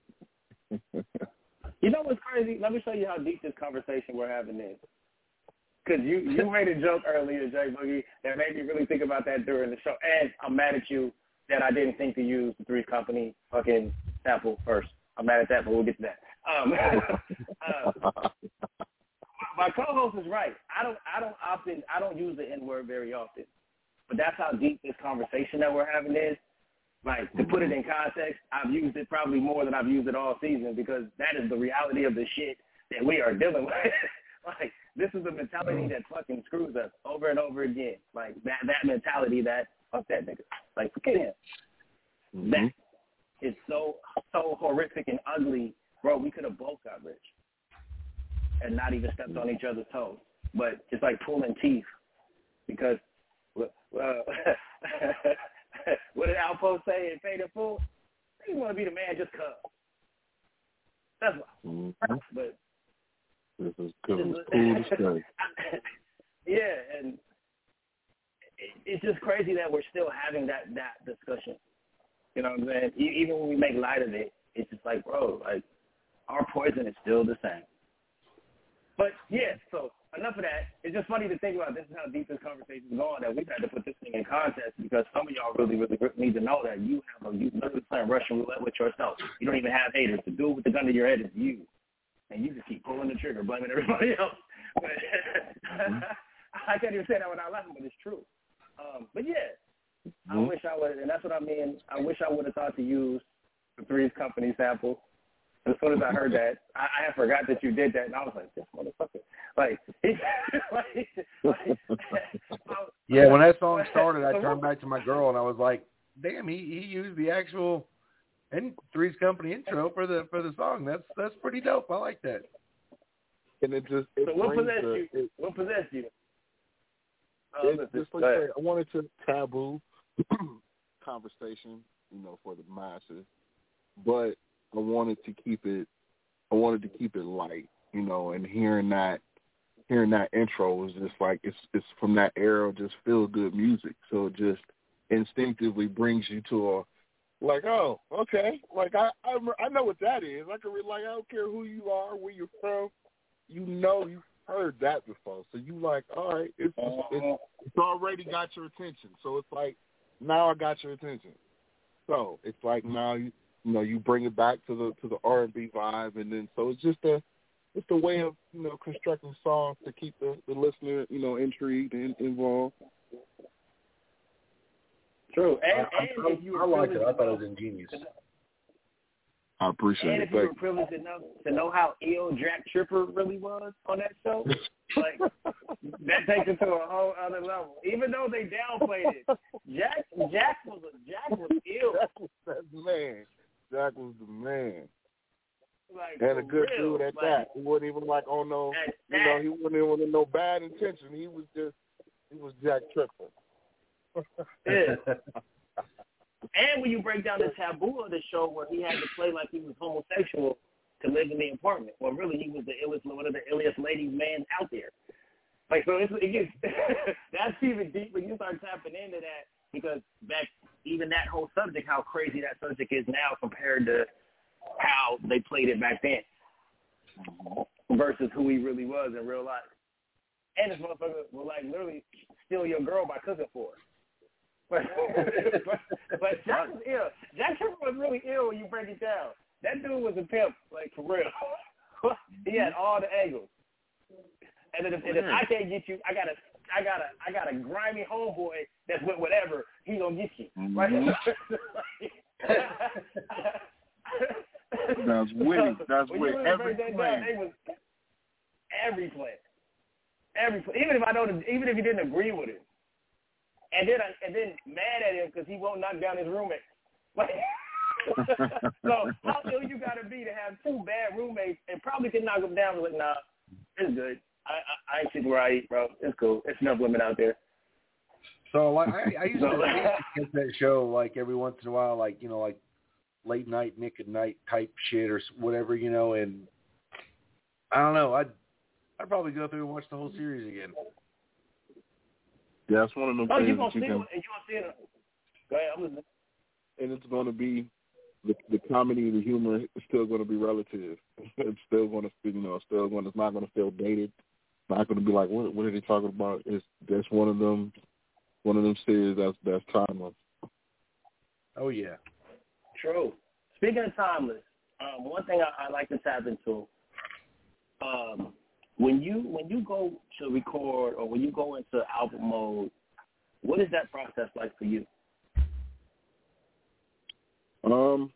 You know what's crazy? Let me show you how deep this conversation we're having is. Because you, you made a joke earlier, Jay Boogie, that made me really think about that during the show. And I'm mad at you that I didn't think to use the Three's Company fucking sample first. I'm mad at that, but we'll get to that. Um, uh, my co-host is right. I don't, I don't often, I don't use the N-word very often, but that's how deep this conversation that we're having is. Like, to put it in context, I've used it probably more than I've used it all season because that is the reality of the shit that we are dealing with. Like, this is the mentality that fucking screws us over and over again. Like, that, that mentality that, fuck that nigga. Like, forget him. Mm-hmm. That is so, so horrific and ugly. Bro, we could have both got rich and not even stepped on each other's toes. But it's like pulling teeth because, uh, what did Alpo say in Pay the Fool? You want to be the man just cuz. That's why. Mm-hmm. But this is cool. cool to say. Yeah, and it, it's just crazy that we're still having that, that discussion. You know what I'm saying? Even when we make light of it, it's just like, bro, like, our poison is still the same. But, yeah, so enough of that. It's just funny to think about this is how deep this conversation is going, that we've had to put this thing in context because some of y'all really, really need to know that you have a, you literally playing Russian roulette with yourself. You don't even have haters. The dude with the gun to your head is you. And you just keep pulling the trigger, blaming everybody else. But I can't even say that without laughing, but it's true. Um, but, yeah, mm-hmm. I wish I would, and that's what I mean, I wish I would have thought to use the Three's Company sample. As soon as I heard that, I, I had forgot that you did that, and I was like, this motherfucker. Like, like, like yeah, when that song started, I turned back to my girl, and I was like, damn, he, he used the actual and Three's Company intro for the for the song. That's that's pretty dope. I like that. And it just it so what possessed the, you? It, what possessed you? Oh, it, just like I, I wanted to taboo conversation, you know, for the masses, but I wanted to keep it. I wanted to keep it light, you know, and hearing that, hearing that intro was just like it's it's from that era of just feel good music. So it just instinctively brings you to a like, oh, okay, like I I, I know what that is. I can re- like I don't care who you are, where you're from, you know you've heard that before. So you like, all right, it's it's, it's already got your attention. So it's like now I got your attention. So it's like now you. You know, you bring it back to the to the R and B vibe, and then so it's just a it's a way of you know constructing songs to keep the, the listener you know intrigued and involved. True, and, I, and I, if you I, I like it. I thought it was ingenious. I appreciate and it. And if you were privileged enough to know how ill Jack Tripper really was on that show, like that takes it to a whole other level. Even though they downplayed it, Jack Jack was a, Jack was ill. Jack was that man. Jack was the man. Like, and a good real, dude at like, that. He wasn't even like on no, you know, he wasn't even with no bad intention. He was just, he was Jack Tripper. Yeah. And when you break down the taboo of the show where he had to play like he was homosexual to live in the apartment, well, really he was the illest, one of the illest ladies man out there. Like, so it's, it gets, that's even deep when you start tapping into that because back, even that whole subject, how crazy that subject is now compared to how they played it back then versus who he really was in real life. And this motherfucker will, like, literally steal your girl by cooking for her. But, but, but Jack was ill. Jack Tripper was really ill when you break it down. That dude was a pimp, like, for real. He had all the angles. And then if, and if I can't get you, I got a, I got a, I got a grimy homeboy that's with whatever, he gonna get you. Right? That's witty. That's when witty. Really every that plan. Down, they was every plan. Every plan. Even if I don't, even if you didn't agree with it, and then I, and then mad at him because he won't knock down his roommate. Like, so how ill you gotta be to have two bad roommates and probably can knock them down? Like, nah, it's good. I, I, I ain't sitting where I eat, bro. It's cool. It's enough women out there. So like I, I used to I used to catch that show like every once in a while, like you know, like late night, Nick at Night type shit or whatever, you know. And I don't know. I'd I'd probably go through and watch the whole series again. Yeah, it's one of them oh, things you gonna that you see can. it, and you gonna see it. Go ahead. I'm listening. And it's going to be the the comedy, the humor is still going to be relative. It's still going to, you know, still going. It's not going to feel dated. It's not going to be like, what what are they talking about? It's that's one of them, one of them series that's that's timeless. Oh yeah, true. Speaking of timeless, um, one thing I, I like to tap into, um, when you when you go to record or when you go into album mode, what is that process like for you? Um,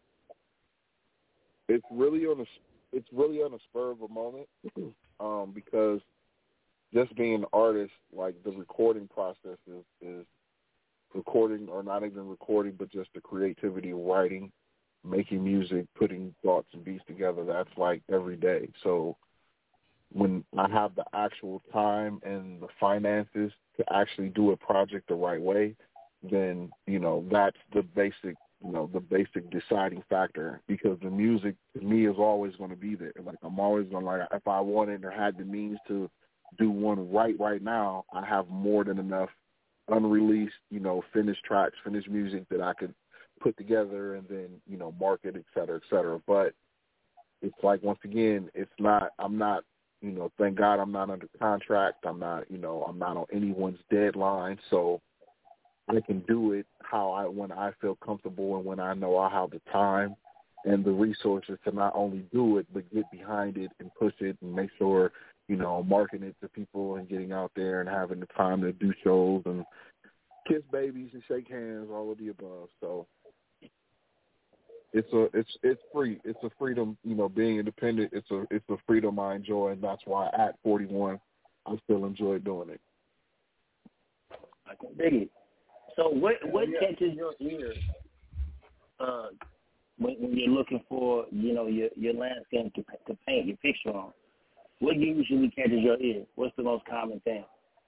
it's really on a it's really on a spur of a moment, um, because just being an artist, like the recording process is, is recording, or not even recording, but just the creativity of writing, making music, putting thoughts and beats together. That's like every day. So when I have the actual time and the finances to actually do a project the right way, then, you know, that's the basic, you know, the basic deciding factor, because the music to me is always going to be there. Like I'm always going to, like, if I wanted or had the means to do one right right now, I have more than enough unreleased, you know, finished tracks, finished music that I could put together and then, you know, market, et cetera, et cetera. But it's like, once again, it's not, I'm not, you know, thank God I'm not under contract. I'm not, you know, I'm not on anyone's deadline. So I can do it how I, when I feel comfortable and when I know I have the time and the resources to not only do it, but get behind it and push it and make sure, you know, marketing it to people and getting out there and having the time to do shows and kiss babies and shake hands, all of the above. So it's a it's it's free. It's a freedom, you know, being independent. It's a it's a freedom I enjoy, and that's why at forty-one I still enjoy doing it. I can dig it. So what what catches your ear uh, when, when you're looking for, you know, your your landscape to, to paint your picture on? What usually catches your ear? What's the most common thing?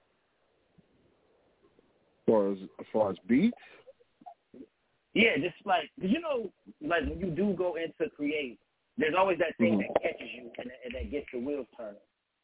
As far as as far as beats? Yeah, just like, because, you know, like when you do go into create, there's always that thing mm-hmm. that catches you and, and that gets the wheels turning.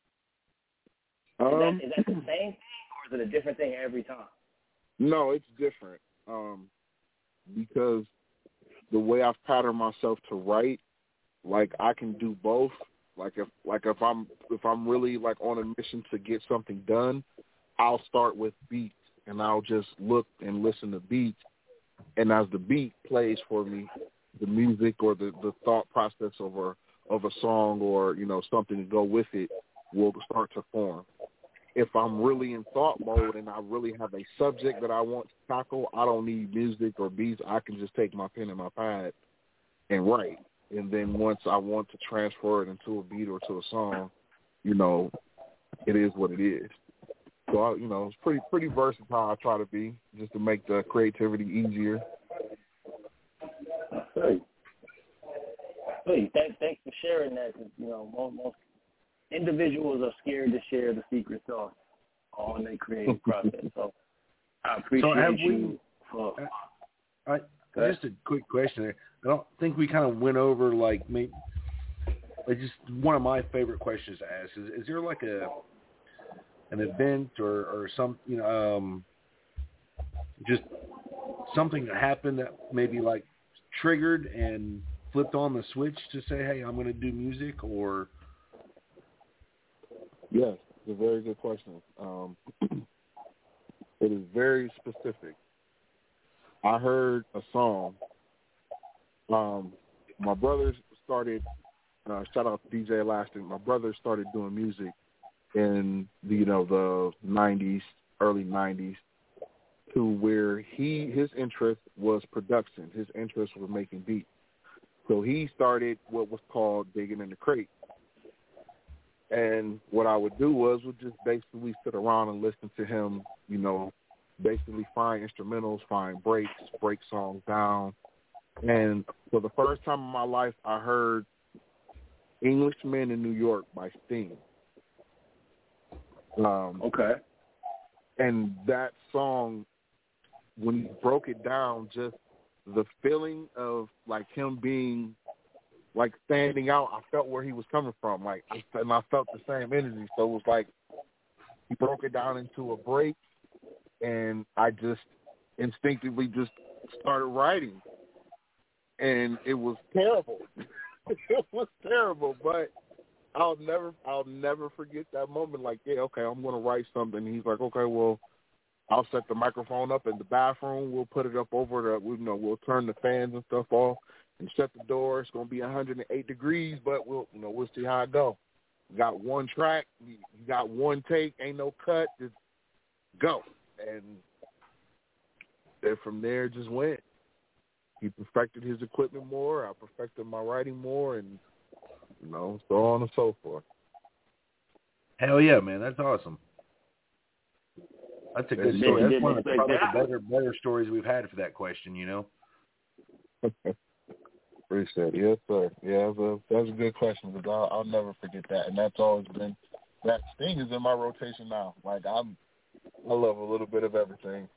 Is, um, that, is that the same thing, or is it a different thing every time? No, it's different, um, because the way I've patterned myself to write, like I can do both. Like if like if I'm if I'm really like on a mission to get something done, I'll start with beats and I'll just look and listen to beats. And as the beat plays for me, the music or the, the thought process of a, of a song or, you know, something to go with it will start to form. If I'm really in thought mode and I really have a subject that I want to tackle, I don't need music or beats. I can just take my pen and my pad and write. And then once I want to transfer it into a beat or to a song, you know, it is what it is. So, I, you know, it's pretty pretty versatile I try to be, just to make the creativity easier. Hey, hey, thanks, thanks for sharing that. Cause, you know, most, most individuals are scared to share the secret sauce on their creative process. So I appreciate so you we, for. I, I, just a quick question there. I don't think we kind of went over like maybe like just one of my favorite questions to ask is: Is there like a an event or, or some, you know, um, just something that happened that maybe like triggered and flipped on the switch to say, hey, I'm going to do music? Or yes, it's a very good question. Um, it is very specific. I heard a song. Um, my brothers started, uh, shout out to D J Elastic, my brothers started doing music in the, you know, the nineties, early nineties, to where he his interest was production. His interest was making beats. So he started what was called digging in the crate. And what I would do was would just basically sit around and listen to him, you know, basically find instrumentals, find breaks, break songs down. And for the first time in my life, I heard Englishmen in New York by Sting. Um, okay. And that song, when he broke it down, just the feeling of like him being like standing out, I felt where he was coming from. Like, I, and I felt the same energy. So it was like he broke it down into a break, and I just instinctively just started writing, and it was terrible. It was terrible, but I'll never, I'll never forget that moment. Like, yeah, okay, I'm going to write something. And he's like, okay, well, I'll set the microphone up in the bathroom. We'll put it up over the, you know, we'll turn the fans and stuff off and shut the door. It's going to be one hundred eight degrees, but we'll, you know, we'll see how it go. We got one track. You got one take. Ain't no cut. Just go. And then from there, it just went. He perfected his equipment more. I perfected my writing more, and you know, so on and so forth. Hell yeah, man! That's awesome. That's a good story. That's one of the, probably the better, better stories we've had for that question, you know? Appreciate it. Yes, sir. Yeah, that's a, that's a good question, because I'll, I'll never forget that. And that's always been, that Sting is in my rotation now. Like, I'm, I love a little bit of everything.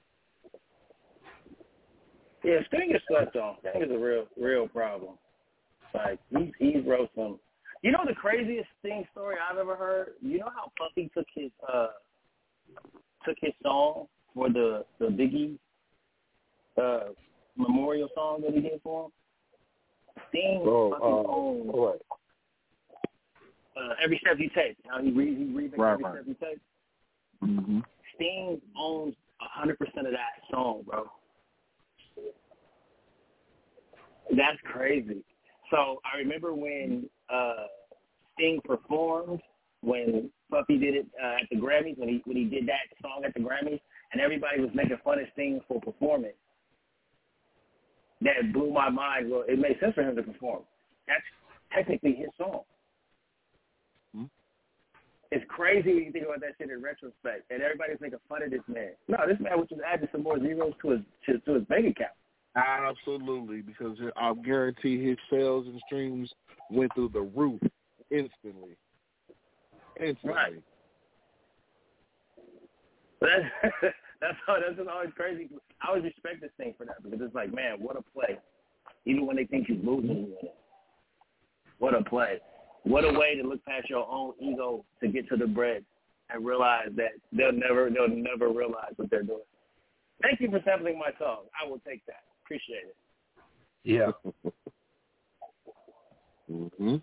Yeah, Sting is slept on. Sting is a real, real problem. Like, he, he wrote some, you know the craziest Sting story I've ever heard? You know how Puffy took his, uh, took his song for the, the Biggie uh, memorial song that he did for him? Sting oh, fucking uh, owned what? Uh, Every Step You Take. How he re he remixed right, Every right. Step You Take. Mm-hmm. Sting owns a hundred percent of that song, bro. That's crazy. So I remember when uh, Sting performed, when Puffy did it uh, at the Grammys, when he when he did that song at the Grammys, and everybody was making fun of Sting for performing. That blew my mind. Well, it made sense for him to perform. That's technically his song. Mm-hmm. It's crazy when you think about that shit in retrospect, and everybody's making fun of this man. No, this man was just adding some more zeros to his to, to his bank account. Absolutely, because I guarantee his sales and streams went through the roof instantly. Instantly. Right. That's that's how, that's just always crazy. I always respect this thing for that, because it's like, man, what a play. Even when they think you're losing, you win it. What a play. What a way to look past your own ego to get to the bread and realize that they'll never they'll never realize what they're doing. Thank you for sampling my song. I will take that. Appreciate it. Yeah. mm-hmm.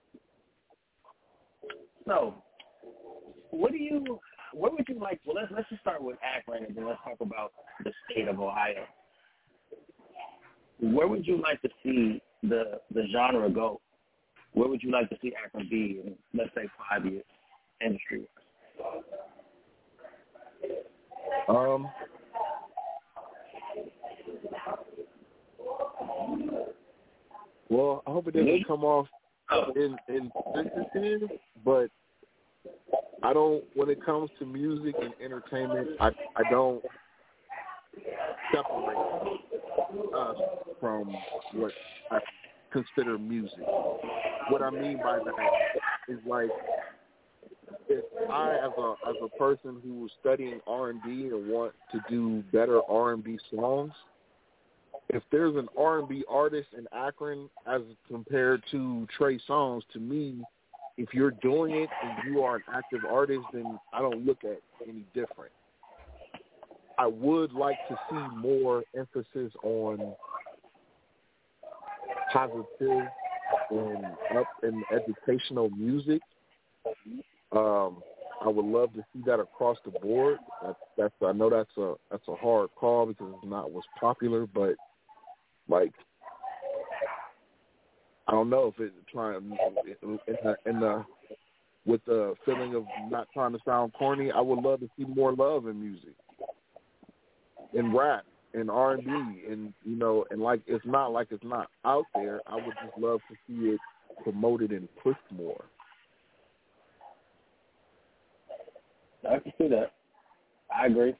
So, what do you, what would you like, well, let's, let's just start with Akron, and then let's talk about the state of Ohio. Where would you like to see the, the genre go? Where would you like to see Akron be in, let's say, five years, industry-wise? Um, well, I hope it doesn't come off in in sensitive, but I don't. When it comes to music and entertainment, I I don't separate us from what I consider music. What I mean by that is, like, if I, as a as a person who was studying R and B and want to do better R and B songs, if there's an R and B artist in Akron as compared to Trey Songz, to me, if you're doing it and you are an active artist, then I don't look at any different. I would like to see more emphasis on positive and up and educational music. Um, I would love to see that across the board. That's, that's I know that's a that's a hard call because it's not what's popular, but like I don't know if it's trying in the, in the with the feeling of not trying to sound corny. I would love to see more love in music, in rap, in R and B, and you know, and like it's not like it's not out there. I would just love to see it promoted and pushed more. I can see that. I agree.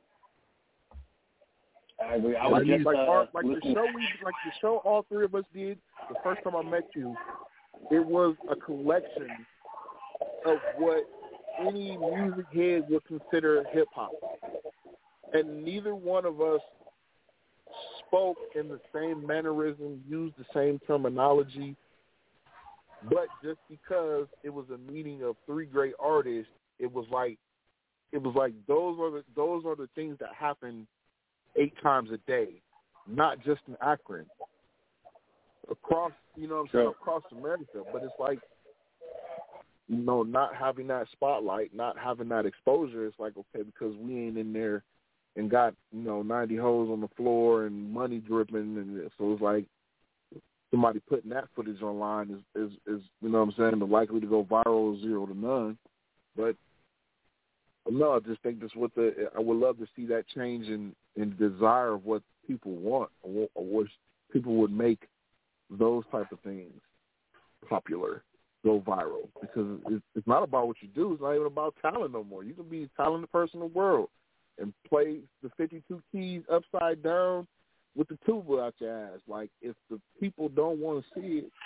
I agree. I was like, just like, uh, our, like the listening. show we like the show all three of us did the first time I met you. It was a collection of what any music head would consider hip hop, and neither one of us spoke in the same mannerism, used the same terminology, but just because it was a meeting of three great artists, it was like it was like those are the those are the things that happen eight times a day, not just in Akron, across you know what I'm saying Sure. across America. But it's like, you know, not having that spotlight, not having that exposure. It's like, okay, because we ain't in there and got, you know, ninety hoes on the floor and money dripping, and so it's like somebody putting that footage online is, is, is you know what I'm saying, the likely to go viral is zero to none. But no, I just think that's what the I would love to see that change in, in desire of what people want, or what people would make those type of things popular, go viral, because it's not about what you do. It's not even about talent no more. You can be a talented person in the world and play the fifty-two keys upside down with the tuba out your ass. Like, if the people don't want to see it,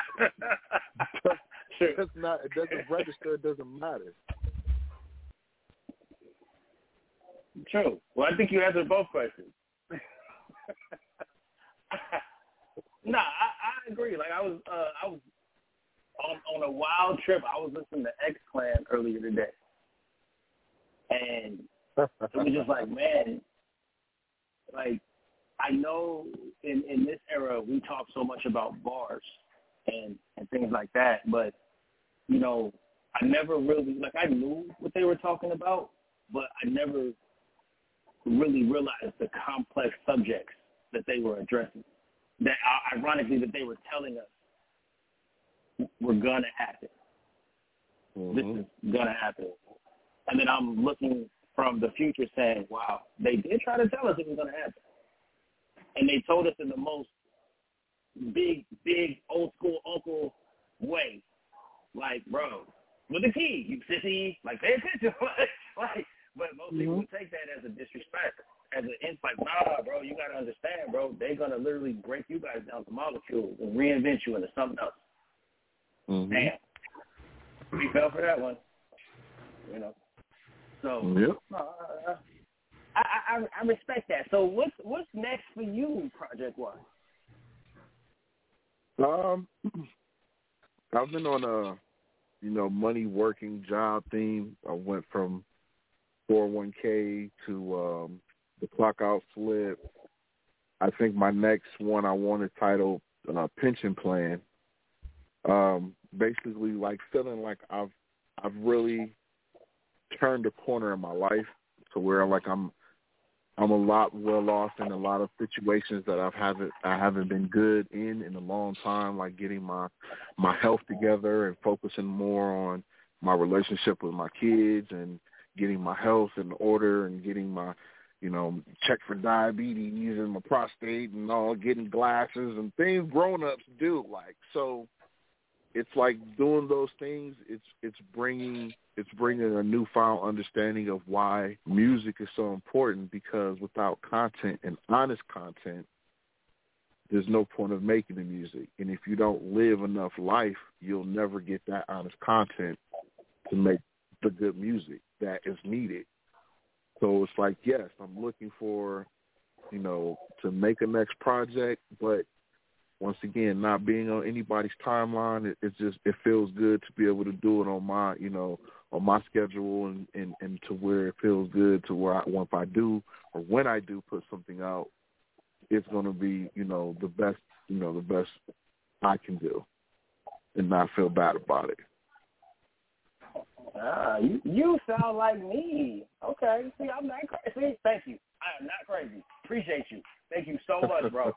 it's not, it doesn't register. It doesn't matter. True. Well, I think you answered both questions. No, I, I agree. Like I was, uh, I was on, on a wild trip. I was listening to X Clan earlier today, and it was just like, man, like I know in, in this era we talk so much about bars and, and things like that, but you know, I never really like I knew what they were talking about, but I never really realized the complex subjects that they were addressing. That ironically that they were telling us were gonna happen. Mm-hmm. This is gonna happen. And then I'm looking from the future saying, wow, they did try to tell us it was gonna happen. And they told us in the most big, big old school uncle way. Like, bro, with the key, you sissy, like pay attention. like but most mm-hmm. people would take that as a disrespect. As an insight, nah, bro, you got to understand, bro, they're going to literally break you guys down to molecules and reinvent you into something else. Mm-hmm. Damn. We fell for that one. You know. So, yep. uh, I, I I respect that. So what's what's next for you, project-wise? Um, I've been on a, you know, money working job theme. I went from four oh one k to um, the clock out flip. I think my next one I want to title uh, pension plan. Um, basically, like feeling like I've I've really turned a corner in my life to where like I'm I'm a lot well off in a lot of situations that I've haven't I haven't been good in in a long time. Like getting my my health together and focusing more on my relationship with my kids and getting my health in order and getting my, you know, check for diabetes and my prostate and all, getting glasses and things grown-ups do. Like, so it's like doing those things. It's it's bringing it's bringing a newfound understanding of why music is so important, because without content and honest content, there's no point of making the music. And if you don't live enough life, you'll never get that honest content to make the good music that is needed. So it's like, yes, I'm looking for, you know, to make a next project, but once again, not being on anybody's timeline, it, it's just, it feels good to be able to do it on my, you know, on my schedule and, and, and to where it feels good to where I, if I do or when I do put something out, it's going to be, you know, the best, you know, the best I can do and not feel bad about it. Ah, you, you sound like me. Okay. See, I'm not crazy. See, thank you. I am not crazy. Appreciate you. Thank you so much, bro.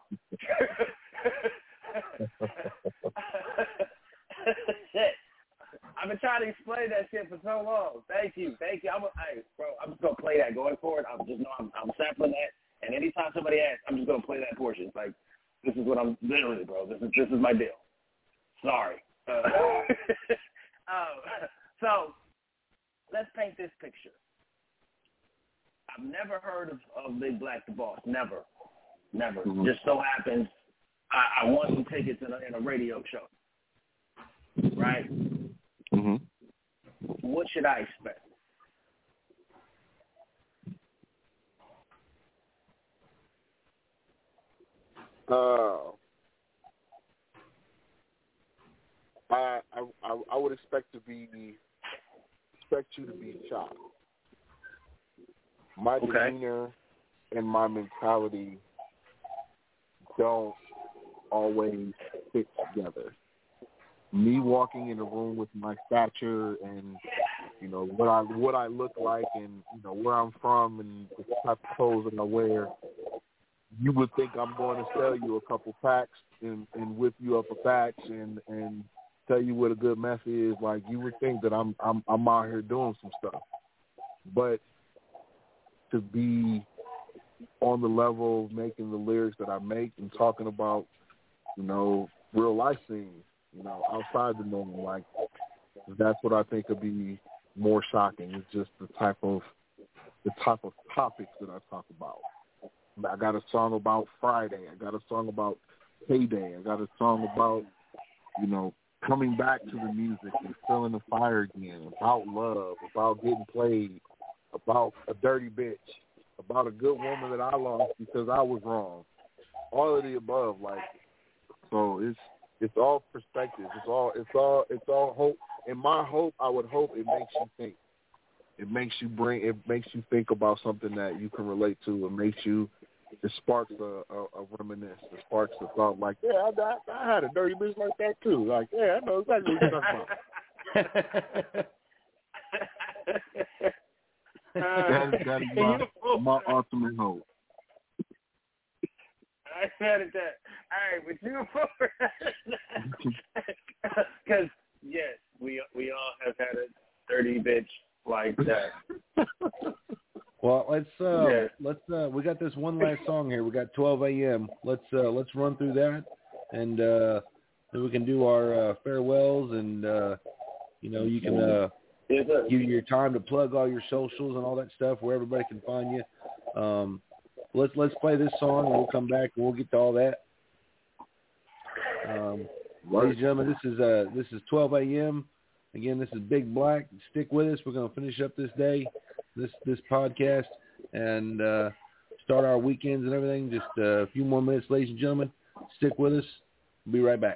Shit. I've been trying to explain that shit for so long. Thank you. Thank you. I'm a, hey, bro, I'm just going to play that going forward. I'm just know I'm, I'm sampling that. And anytime somebody asks, I'm just going to play that portion. It's like, this is what I'm, literally, bro, this is this is my deal. Sorry. Uh, um, so, let's paint this picture. I've never heard of, of Big Black the Boss. Never. Never. Mm-hmm. Just so happens I, I want some tickets in a, in a radio show. Right? Mm-hmm. What should I expect? Uh, I, I I would expect to be expect you to be shocked. My okay. demeanor and my mentality don't always fit together. Me walking in a room with my stature and you know what I what I look like and you know where I'm from and the type of clothes that I wear, you would think I'm going to sell you a couple packs and, and whip you up a batch and, and tell you what a good mess is. Like you would think that I'm I'm I'm out here doing some stuff, but to be on the level of making the lyrics that I make and talking about, you know, real life things, you know, outside the normal, like that's what I think would be more shocking. It's just the type of the type of topics that I talk about. I got a song about Friday. I got a song about payday. I got a song about, you know, coming back to the music and feeling the fire again, about love, about getting played, about a dirty bitch, about a good woman that I lost because I was wrong. All of the above, like, so it's it's all perspective. It's all it's all it's all hope. And my hope, I would hope it makes you think. It makes you bring. It makes you think about something that you can relate to. It makes you. It sparks a, a, a reminisce. It sparks a thought like, yeah, I, I, I had a dirty bitch like that too. Like, yeah, I know exactly what you're talking about. that, that is my, my ultimate hope. I said it that. All right, but you, because yes, we we all have had a dirty bitch like that. Well, let's uh, yeah. let's uh, we got this one last song here. We got twelve a.m. Let's uh, let's run through that, and uh, then we can do our uh, farewells, and uh, you know you can uh, yes, give you your time to plug all your socials and all that stuff where everybody can find you. Um, let's let's play this song, and we'll come back and we'll get to all that. Um, ladies and gentlemen, this is uh, this is twelve a.m. Again, this is Big Black. Stick with us. We're going to finish up this day, this this podcast, and uh, start our weekends and everything. Just uh, a few more minutes, ladies and gentlemen. Stick with us. We'll be right back.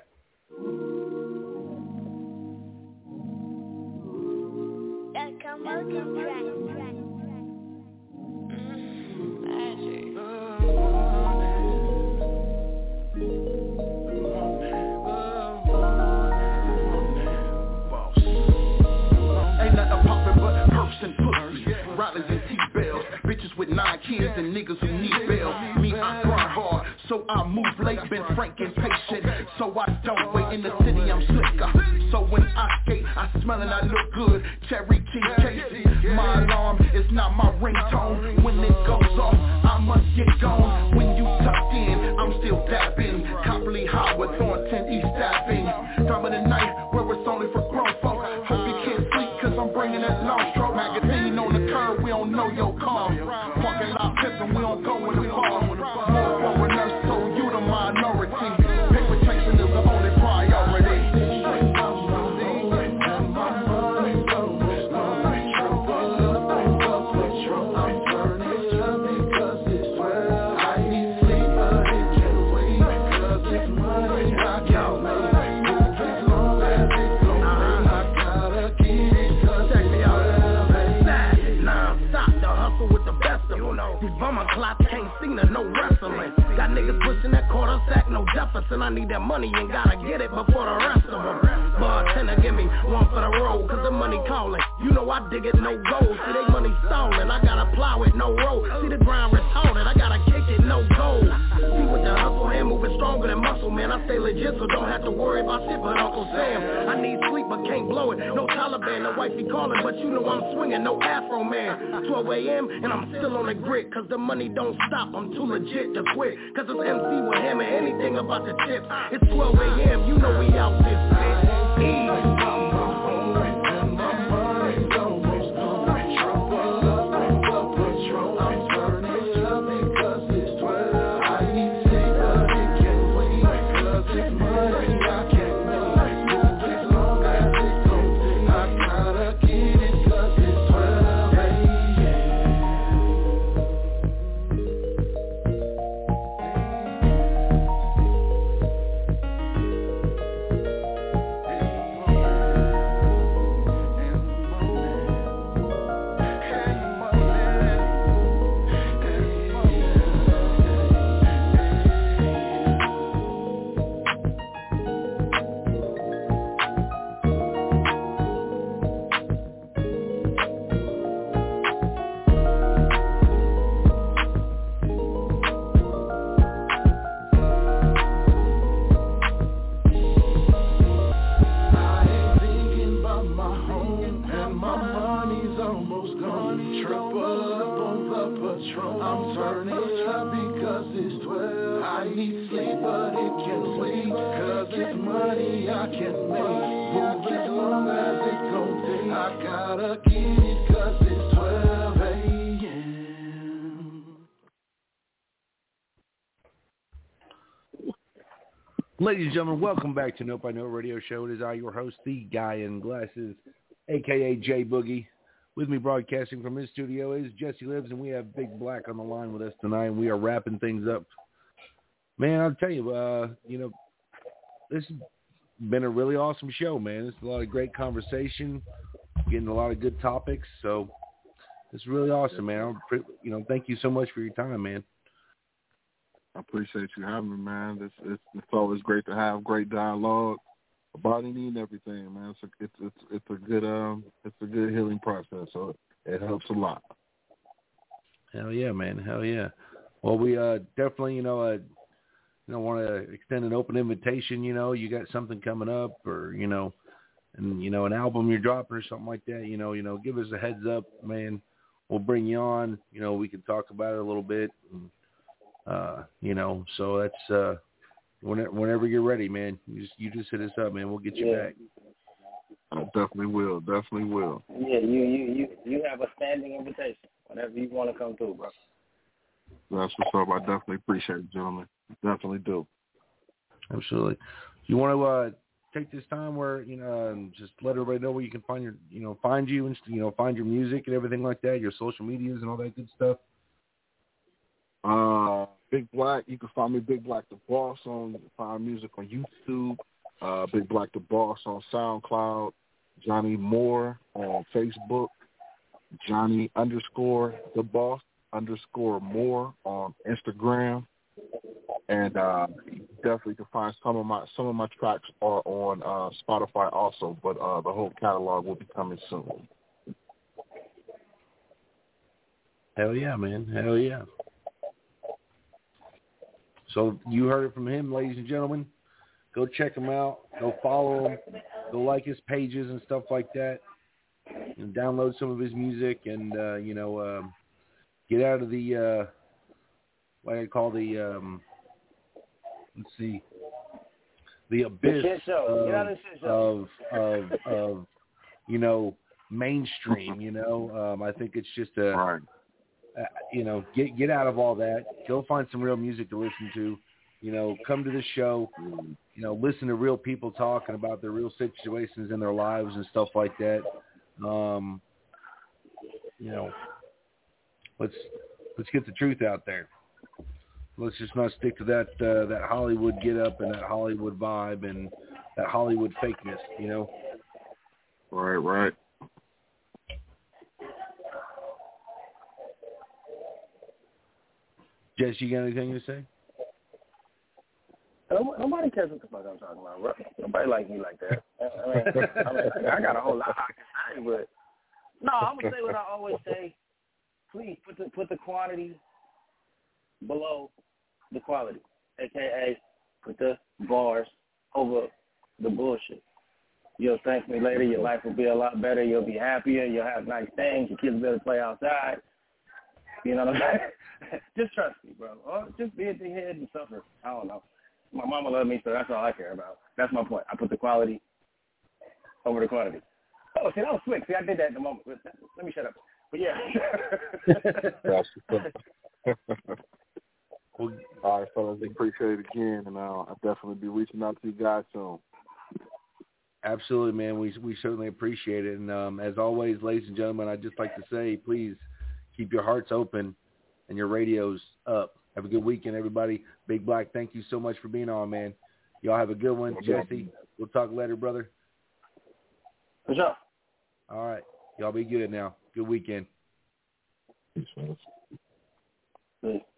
With nine kids and niggas who need bail. Me, I grind hard, so I move late. Been frank and patient, so I don't wait. In the city, I'm slicker, so when I skate, I smell and I look good. Cherry cheese Casey, my alarm is not my ringtone. When it goes off, I must get gone. When you tucked in, I'm still dabbing. Copley Howard, Thornton, East Dabbing. Time of the night, where it's only for grown folk. Hope you can't sleep, cause I'm bringing that long stroke. Magazine on the curb, we don't know your car. Parking lot pimpin', we don't go in the bar. More foreigners, so you the minority. Paper chasing is the only priority. Can't see no wrestling. Got niggas pushing that quarter sack, no Jefferson. I need that money and gotta get it before the rest of them. Bartender, give me one for the road, cause the money calling. You know I dig it, no gold. See they money stolen, I gotta plow it, no road. See the grind retarded, I gotta kick it, no gold. See with the hustle, hand moving stronger than muscle, man. I stay legit, so don't have to worry about shit but Uncle Sam. I need sleep but can't blow it, no Taliban, no wifey calling, but you know I'm swinging, no Afro man. twelve a.m. and I'm still on the grid, cause the money don't stop, I'm too legit to quit. Cause it's M C with him and anything about the chips. It's twelve a.m., you know we out this bitch. Easy. money I can make. Move as long as it gon' take. I gotta get it cause it's twelve a.m. Ladies and gentlemen, welcome back to Nope I Know Radio Show. It is I, your host, the guy in glasses, a k a. Jay Boogie. With me broadcasting from his studio is Jesse Lives, and we have Big Black on the line with us tonight, and we are wrapping things up. Man, I'll tell you, uh, you know, this has been a really awesome show, man. It's a lot of great conversation, getting a lot of good topics, so it's really awesome, man. I'll, you know, thank you so much for your time, man. I appreciate you having me, man. It's, it's, it's always great to have great dialogue about any and everything, man. It's a, it's, it's, it's a good um, it's a good healing process, so it helps a lot. Hell yeah, man. Hell yeah. Well, we uh, definitely, you know, uh, you know, want to extend an open invitation. You know, you got something coming up, or you know, and you know, an album you're dropping or something like that. You know, you know, give us a heads up, man. We'll bring you on. You know, we can talk about it a little bit. And, Uh, you know, so that's uh, whenever, whenever you're ready, man. You just you just hit us up, man. We'll get you yeah. back. I definitely will. Definitely will. Yeah, you you you you have a standing invitation whenever you want to come through, bro. That's what's up. I definitely appreciate it, gentlemen. Definitely do. Absolutely. You want to uh, take this time where you know um, just let everybody know where you can find your you know find you and you know find your music and everything like that, your social medias and all that good stuff. Uh, Big Black, you can find me Big Black the Boss on, you can find music on YouTube, uh, Big Black the Boss on SoundCloud, Johnny Moore on Facebook, Johnny underscore the Boss underscore Moore on Instagram, and uh, you definitely can find some of my some of my tracks are on uh, Spotify also, but uh, the whole catalog will be coming soon. Hell yeah, man! Hell yeah! So you heard it from him, ladies and gentlemen. Go check him out. Go follow him. Go like his pages and stuff like that. And download some of his music and, uh, you know, um, get out of the, uh, what I call the, um, let's see, the abyss the of, yeah, of, of, of, you know, mainstream, you know. Um, I think it's just a... Right. Uh, you know, get get out of all that. Go find some real music to listen to. You know, come to the show. You know, listen to real people talking about their real situations in their lives and stuff like that. Um, you know, let's let's get the truth out there. Let's just not stick to that uh, that Hollywood get up and that Hollywood vibe and that Hollywood fakeness. You know. Right. Right. Jess, you got anything to say? Nobody cares what the fuck I'm talking about, bro. Nobody like me like that. I mean, I, mean, I got a whole lot I can say, but no, I'm gonna say what I always say. Please put the put the quantity below the quality, aka put the bars over the bullshit. You'll thank me later. Your life will be a lot better. You'll be happier. You'll have nice things. Your kids better play outside. You know what I'm saying? Just trust me, bro. Or just be at the head and suffer. I don't know. My mama loved me, so that's all I care about. That's my point. I put the quality over the quantity. Oh, see, that was slick. See, I did that in the moment. Let me shut up. But, yeah. Well, all right, fellas. Appreciate it again, and uh, I'll definitely be reaching out to you guys soon. Absolutely, man. We we certainly appreciate it. And um, as always, ladies and gentlemen, I'd just like to say, please keep your hearts open and your radios up. Have a good weekend, everybody. Big Black, thank you so much for being on, man. Y'all have a good one. Jesse, we'll talk later, brother. For sure. All right. Y'all be good now. Good weekend. Peace, fellas. Peace.